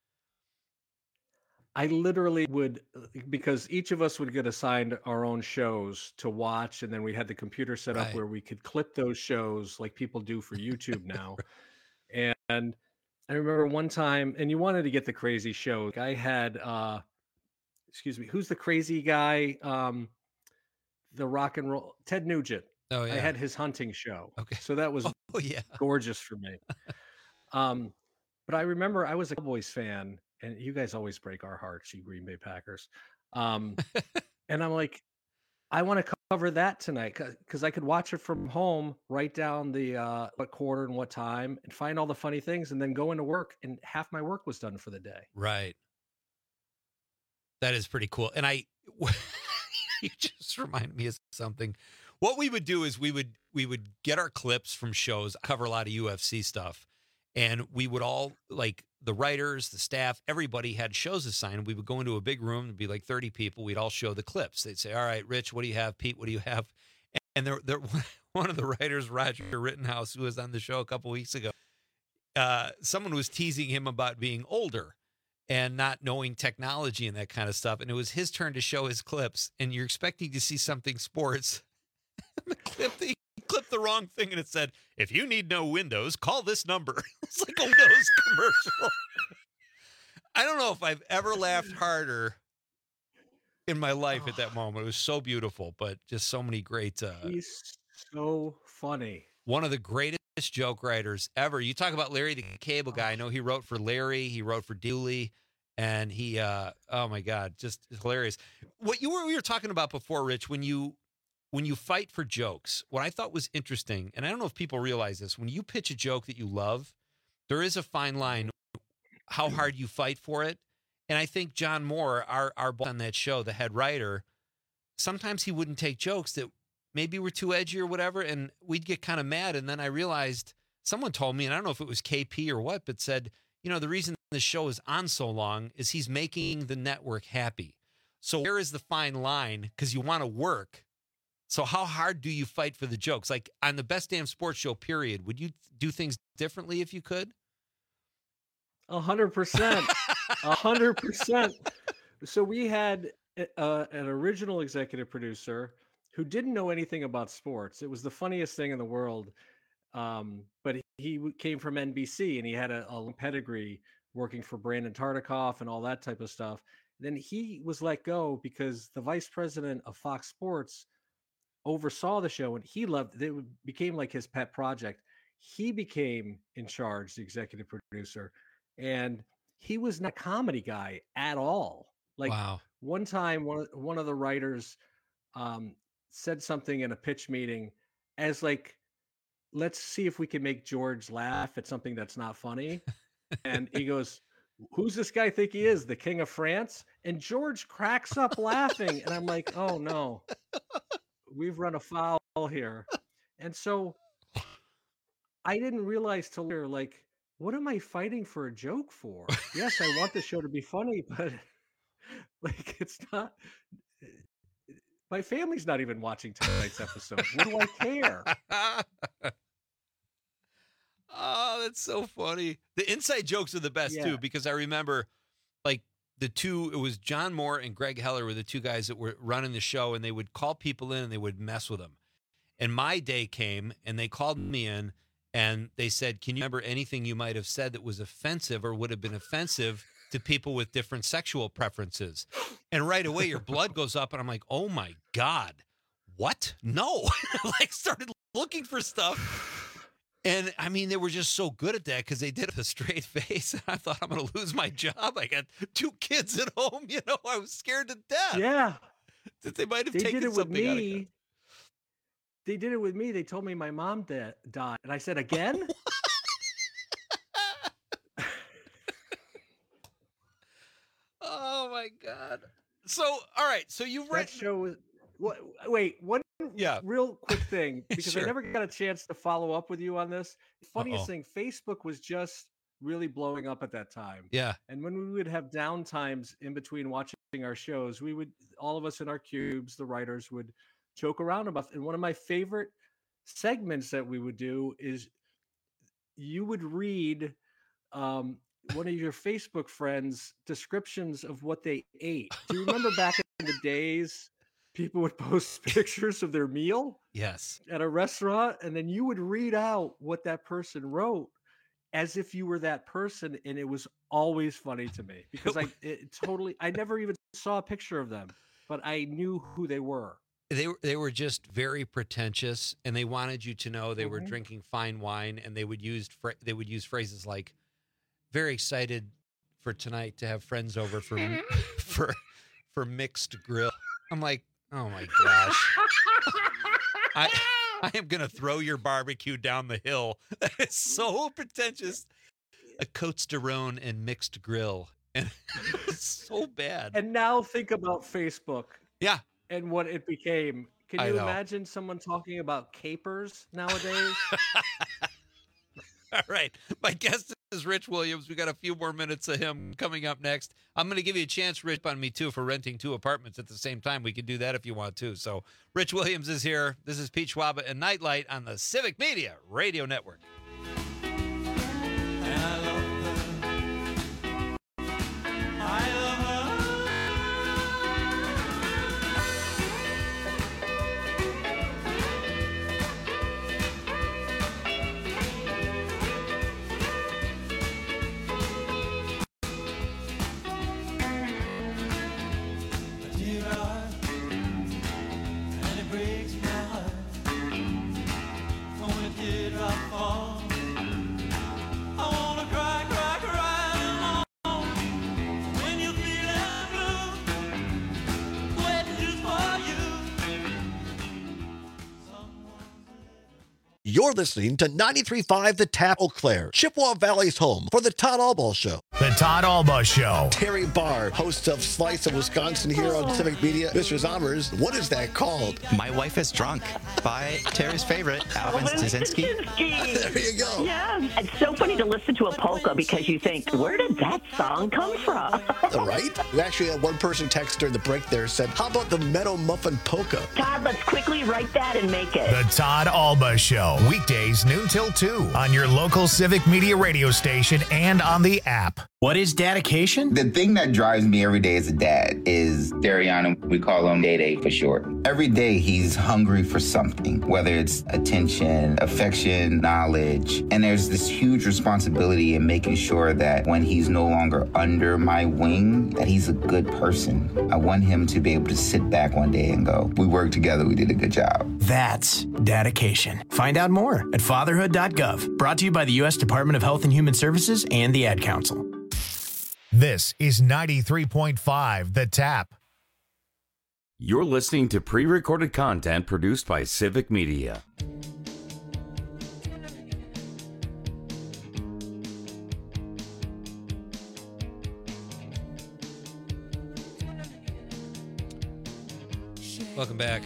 I literally would, because each of us would get assigned our own shows to watch, and then we had the computer set up Right. where we could clip those shows like people do for YouTube now. And I remember one time, and you wanted to get the crazy show. I had, uh, excuse me, who's the crazy guy? Um, the rock and roll, Ted Nugent. Oh, I yeah. had his hunting show. Okay. So that was Oh, yeah. gorgeous for me. Um, but I remember I was a Cowboys fan, and you guys always break our hearts, you Green Bay Packers. Um, and I'm like, I want to cover that tonight because I could watch it from home, write down the uh, what quarter and what time, and find all the funny things, and then go into work, and half my work was done for the day. Right. That is pretty cool. And I, you just remind me of something. What we would do is we would we would get our clips from shows, cover a lot of U F C stuff, and we would all, like the writers, the staff, everybody had shows assigned. We would go into a big room, it'd be like thirty people. We'd all show the clips. They'd say, all right, Rich, what do you have? Pete, what do you have? And there, there one of the writers, Roger Rittenhouse, who was on the show a couple weeks ago, uh, someone was teasing him about being older and not knowing technology and that kind of stuff. And it was his turn to show his clips, and you're expecting to see something sports. And the clip, he clipped the wrong thing, and it said, if you need no Windows, call this number. It's like a Windows commercial. I don't know if I've ever laughed harder in my life at that moment. It was so beautiful, but just so many great. Uh, He's so funny. One of the greatest joke writers ever. You talk about Larry the Cable Guy. I know he wrote for Larry. He wrote for Dooley. And he, uh, oh my God, just hilarious. What you were we were talking about before, Rich, when you when you fight for jokes, what I thought was interesting, and I don't know if people realize this, when you pitch a joke that you love, there is a fine line how hard you fight for it. And I think John Moore, our our boss on that show, the head writer, sometimes he wouldn't take jokes that maybe were too edgy or whatever, and we'd get kind of mad. And then I realized someone told me, and I don't know if it was K P or what, but said, you know, the reason the show is on so long is he's making the network happy. So where is the fine line? Because you want to work. So how hard do you fight for the jokes? Like on the Best Damn Sports Show, period, would you do things differently if you could? A hundred percent. A hundred percent. So we had uh, an original executive producer who didn't know anything about sports. It was the funniest thing in the world. Um, but he, he came from N B C and he had a, a pedigree working for Brandon Tartikoff and all that type of stuff. Then he was let go because the vice president of Fox Sports oversaw the show and he loved it. It became like his pet project. He became in charge, the executive producer, and he was not a comedy guy at all. Like wow. One time, one of, one of the writers um, said something in a pitch meeting as like, let's see if we can make George laugh at something that's not funny. And he goes, who's this guy think he is? The King of France? And George cracks up laughing. And I'm like, oh no, we've run afoul here. And so I didn't realize till later, like, what am I fighting for a joke for? Yes, I want the show to be funny, but like, it's not. My family's not even watching tonight's episode. What do I care? Oh, that's so funny. The inside jokes are the best Yeah. too, because I remember like the two, it was John Moore and Greg Heller were the two guys that were running the show, and they would call people in and they would mess with them. And my day came and they called me in and they said, can you remember anything you might have said that was offensive or would have been offensive to people with different sexual preferences? And right away your blood goes up and I'm like, oh my God, what? No. Like started looking for stuff. And I mean, they were just so good at that because they did it with a straight face. And I thought I'm going to lose my job. I got two kids at home. You know, I was scared to death. Yeah. That they might have They taken did it with something out of me. They did it with me. They told me my mom da- died. And I said, again? Oh my God. So, all right. So you've read That show was. What, wait, one yeah. real quick thing, because Sure. I never got a chance to follow up with you on this. Funniest Uh-oh. thing, Facebook was just really blowing up at that time. Yeah. And when we would have down times in between watching our shows, we would, all of us in our cubes, the writers would joke around about. And one of my favorite segments that we would do is you would read um, one of your Facebook friends' descriptions of what they ate. Do you remember back in the days? People would post pictures of their meal Yes. at a restaurant, and then you would read out what that person wrote as if you were that person, and it was always funny to me because I it totally I never even saw a picture of them, but I knew who they were. They were they were just very pretentious, and they wanted you to know they were Mhm. drinking fine wine, and they would use phra- they would use phrases like "very excited for tonight to have friends over for for for mixed grill." I'm like, oh my gosh, I I am gonna throw your barbecue down the hill. That is so pretentious. A Côte d'Aron and mixed grill, and it's so bad. And now think about Facebook. Yeah. And what it became. Can I you know. imagine someone talking about capers nowadays? All right. My guest is Rich Williams. We got a few more minutes of him coming up next. I'm going to give you a chance, Rich, on me too, for renting two apartments at the same time. We can do that if you want to. So Rich Williams is here. This is Pete Schwaba and Nightlight on the Civic Media Radio Network. Fall You're listening to ninety-three point five The Tap Eau Claire, Chippewa Valley's home for the Todd Albaugh Show. The Todd Albaugh Show. Terry Barr, host of Slice of Wisconsin here on Civic Media. Mister Zommers, what is that called? My Wife is Drunk by Terry's favorite, Alvin Stasinski. There you go. Yeah, it's so funny to listen to a polka because you think, where did that song come from? All right. We actually had one person text during the break there said, how about the Meadow Muffin Polka? Todd, let's quickly write that and make it. The Todd Albaugh Show. Weekdays noon till two on your local Civic Media radio station and on the app. What is dedication? The thing that drives me every day as a dad is Dariana. We call him Day Day for short. Every day he's hungry for something, whether it's attention, affection, knowledge. And there's this huge responsibility in making sure that when he's no longer under my wing, that he's a good person. I want him to be able to sit back one day and go, we worked together, we did a good job. That's dedication. Find out more at fatherhood dot gov. Brought to you by the U S Department of Health and Human Services and the Ad Council. This is ninety-three point five The Tap. You're listening to pre-recorded content produced by Civic Media. Welcome back.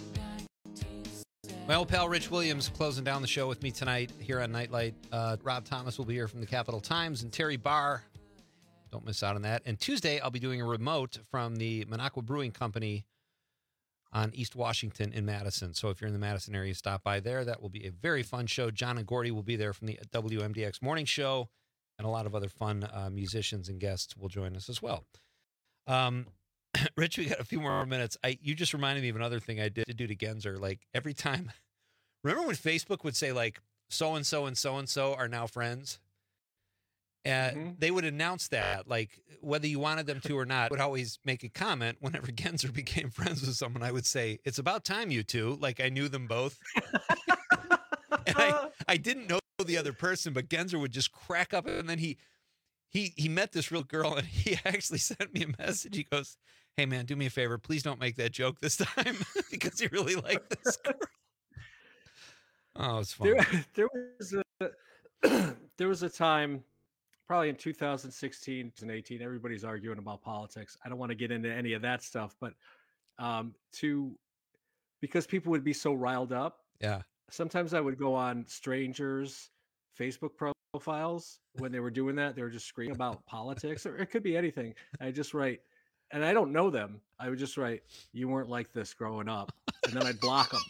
My old pal Rich Williams closing down the show with me tonight here on Nightlight. Uh, Rob Thomas will be here from the Capital Times and Terry Barr. Don't miss out on that. And Tuesday, I'll be doing a remote from the Minocqua Brewing Company on East Washington in Madison. So if you're in the Madison area, stop by there. That will be a very fun show. John and Gordy will be there from the W M D X Morning Show, and a lot of other fun uh, musicians and guests will join us as well. Um, Rich, we got a few more minutes. I You just reminded me of another thing I did to do to Genzer. Like every time, remember when Facebook would say like, so-and-so and so-and-so are now friends? And mm-hmm. They would announce that, like, whether you wanted them to or not, would always make a comment whenever Genzer became friends with someone. I would say, it's about time you two. Like, I knew them both. And I, I didn't know the other person, but Genzer would just crack up. And then he, he, he met this real girl, and he actually sent me a message. He goes, hey, man, do me a favor. Please don't make that joke this time, because he really liked this girl. Oh, it's fun. There, there, was a, there was a time... Probably in two thousand sixteen and eighteen, everybody's arguing about politics. I don't want to get into any of that stuff, but um, to because people would be so riled up. Yeah. Sometimes I would go on strangers' Facebook profiles when they were doing that. They were just screaming about politics, or it could be anything. I just write, and I don't know them. I would just write, "You weren't like this growing up," and then I'd block them.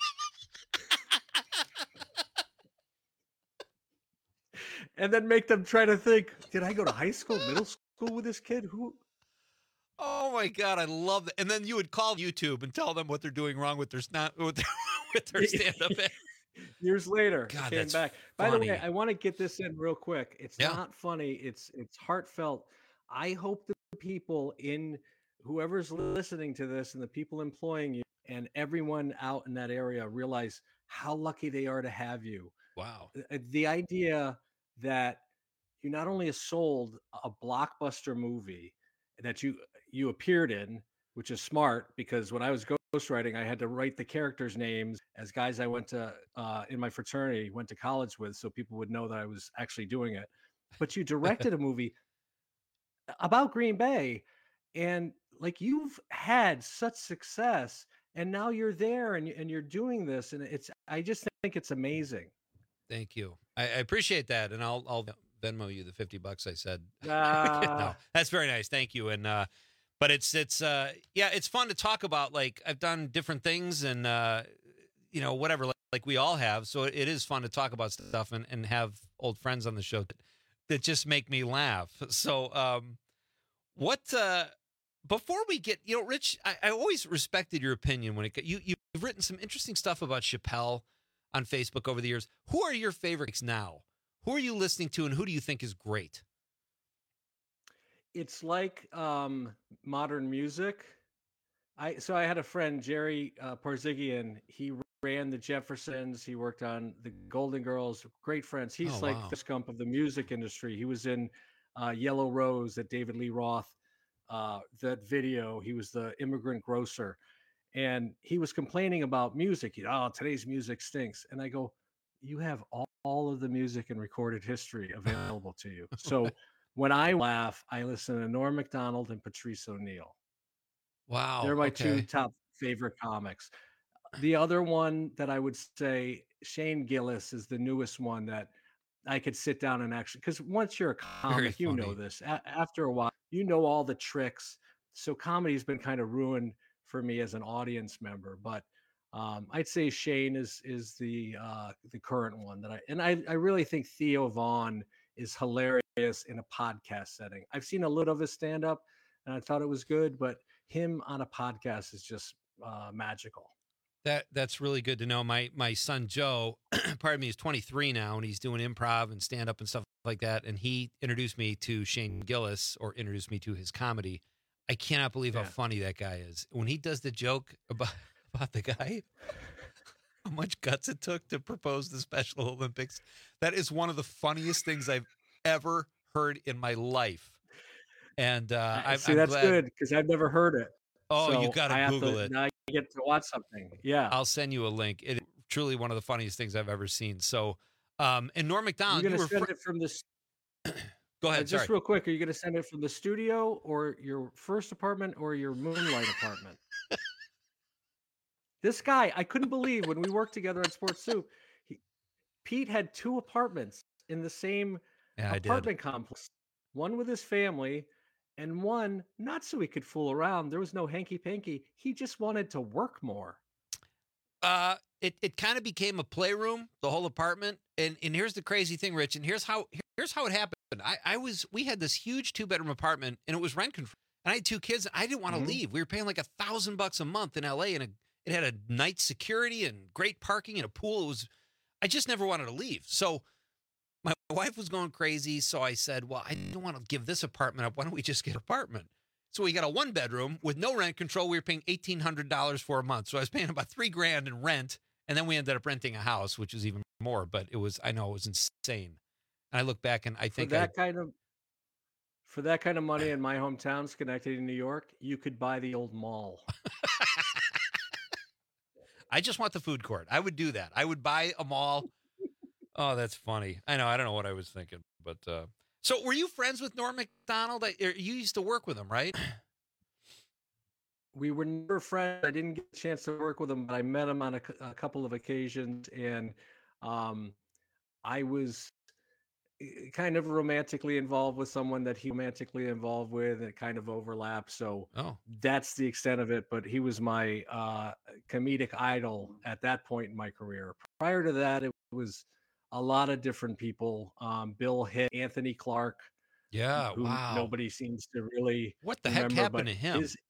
And then make them try to think, did I go to high school, middle school with this kid? Who? Oh my God, I love that. And then you would call YouTube and tell them what they're doing wrong with their snap, with their, with their stand-up. Years later, God, came that's back. By funny. the way, I want to get this in real quick. It's Yeah. not funny. It's it's heartfelt. I hope the people in whoever's listening to this and the people employing you and everyone out in that area realize how lucky they are to have you. Wow. The, the idea that you not only sold a blockbuster movie that you you appeared in, which is smart, because when I was ghostwriting, I had to write the characters' names as guys I went to uh, in my fraternity, went to college with, so people would know that I was actually doing it. But you directed a movie about Green Bay, and like you've had such success, and now you're there and and you're doing this, and it's I just think it's amazing. Thank you. I, I appreciate that, and I'll I'll Venmo you the fifty bucks I said. Uh, no, that's very nice. Thank you. And uh, but it's it's uh yeah, it's fun to talk about. Like I've done different things, and uh, you know whatever, like, like we all have. So it is fun to talk about stuff and, and have old friends on the show that, that just make me laugh. So um, what uh, before we get, you know, Rich, I, I always respected your opinion when it you you've written some interesting stuff about Chappelle on Facebook over the years. Who are your favorites now? Who are you listening to, and who do you think is great? It's like um, modern music. I so I had a friend, Jerry uh, Parzigian. He ran the Jeffersons. He worked on the Golden Girls. Great friends. He's Oh, like wow. the scump of the music industry. He was in uh, Yellow Rose, that David Lee Roth, uh, that video. He was the immigrant grocer. And he was complaining about music. You know, oh, today's music stinks. And I go, you have all, all of the music and recorded history available to you. So when I laugh, I listen to Norm Macdonald and Patrice O'Neill. Wow. They're my okay. two top favorite comics. The other one that I would say, Shane Gillis, is the newest one that I could sit down and actually, because once you're a comic, you know this. A- after a while, you know all the tricks. So comedy's been kind of ruined for me as an audience member. But um, I'd say Shane is is the uh, the current one that I and I I really think Theo Vaughn is hilarious in a podcast setting. I've seen a little of his stand up, and I thought it was good, but him on a podcast is just uh, magical. That that's really good to know. My my son Joe, pardon me, is twenty-three now, and he's doing improv and stand up and stuff like that. And he introduced me to Shane Gillis, or introduced me to his comedy. I cannot believe Yeah. how funny that guy is. When he does the joke about about the guy, how much guts it took to propose the Special Olympics. That is one of the funniest things I've ever heard in my life. And uh, I See, I'm that's glad. good because I've never heard it. Oh, So you got I to have Google to, it. Now I get to watch something. Yeah. I'll send you a link. It truly one of the funniest things I've ever seen. So, um, and Norm Macdonald, You're you going to were send fr- it from this. go ahead. Uh, just sorry. real quick, are you going to send it from the studio or your first apartment or your moonlight apartment? This guy, I couldn't believe when we worked together at Sports Soup, he, Pete had two apartments in the same Yeah, I did. apartment complex. One with his family and one not so he could fool around. There was no hanky-panky. He just wanted to work more. Uh, it, it kind of became a playroom, the whole apartment. And and here's the crazy thing, Rich. And here's how here's how it happened. I, I was we had this huge two bedroom apartment, and it was rent control. And I had two kids. I didn't want to Mhm. leave. We were paying like a thousand bucks a month in L A, and a, it had a night security and great parking and a pool. It was I just never wanted to leave. So my wife was going crazy. So I said, well, I don't want to give this apartment up. Why don't we just get an apartment? So we got a one bedroom with no rent control. We were paying eighteen hundred dollars for a month. So I was paying about three grand in rent. And then we ended up renting a house, which was even more. But it was, I know it was insane. And I look back and I For think that I, kind of for that kind of money in my hometown, Schenectady, New York, you could buy the old mall. I just want the food court. I would do that. I would buy a mall. Oh, that's funny. I know. I don't know what I was thinking. But uh, so were you friends with Norm Macdonald? I- or You used to work with him, right? We were never friends. I didn't get a chance to work with him, but I met him on a, cou- a couple of occasions, and um, I was eh, kind of romantically involved with someone that he romantically involved with, and it kind of overlapped. So Oh. that's the extent of it. But he was my uh, comedic idol at that point in my career. Prior to that, it was a lot of different people. Um, Bill Hitt, Anthony Clark. Yeah, who wow. Nobody seems to really What the heck remember, happened but to him? His,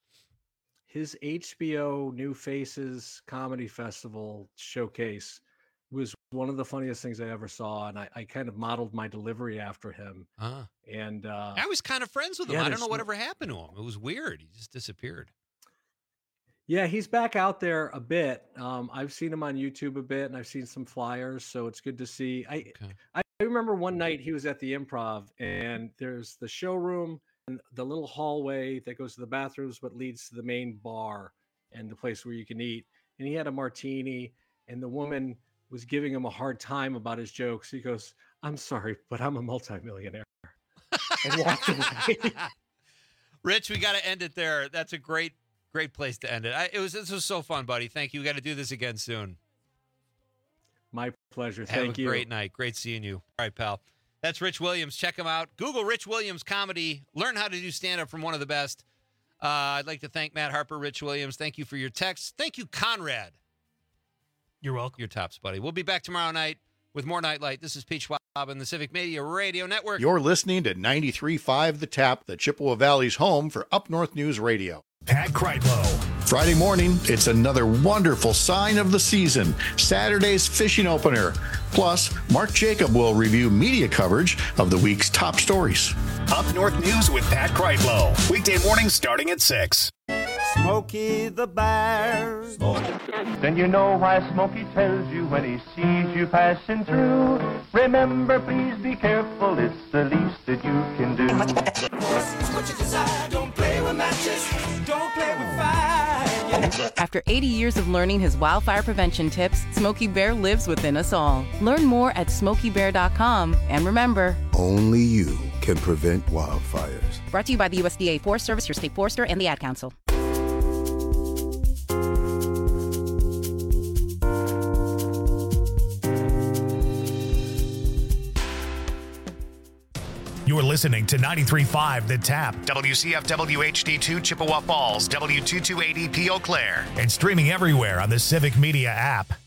his H B O New Faces Comedy Festival showcase was one of the funniest things I ever saw, and I, I kind of modeled my delivery after him. Uh, And uh, I was kind of friends with him. yeah, I don't there's know no- whatever happened to him. It was weird. He just disappeared. yeah, he's back out there a bit. Um, I've seen him on YouTube a bit, and I've seen some flyers, so it's good to see. I I remember one night he was at the Improv, and there's the showroom and the little hallway that goes to the bathrooms, but leads to the main bar and the place where you can eat. And he had a martini, and the woman was giving him a hard time about his jokes. He goes, "I'm sorry, but I'm a multimillionaire," and walked away. Rich, we got to end it there. That's a great, great place to end it. I, it was this was so fun, buddy. Thank you. We got to do this again soon. My pleasure. Have Thank a you. great night. Great seeing you. All right, pal. That's Rich Williams. Check him out. Google Rich Williams comedy. Learn how to do stand-up from one of the best. Uh, I'd like to thank Matt Harper, Rich Williams. Thank you for your text. Thank you, Conrad. You're welcome. Your tops, buddy. We'll be back tomorrow night with more Nightlight. This is Pete Schwab on the Civic Media Radio Network. You're listening to ninety-three point five The Tap, the Chippewa Valley's home for Up North News Radio. Pat Kreitlow. Friday morning, it's another wonderful sign of the season, Saturday's fishing opener. Plus, Mark Jacob will review media coverage of the week's top stories. Up North News with Pat Kreitlow. Weekday mornings starting at six. Smokey the Bear. Then you know why Smokey tells you when he sees you passing through. Remember, please be careful, it's the least that you can do. What you desire, don't play with matches, don't play with fire. After After eighty years of learning his wildfire prevention tips, Smokey Bear lives within us all. Learn more at smokey bear dot com. And remember, only you can prevent wildfires. Brought to you by the U S D A Forest Service, your state forester, and the Ad Council. You're listening to ninety-three point five The Tap, W C F W H D two Chippewa Falls, W two two eighty P Eau Claire, and streaming everywhere on the Civic Media app.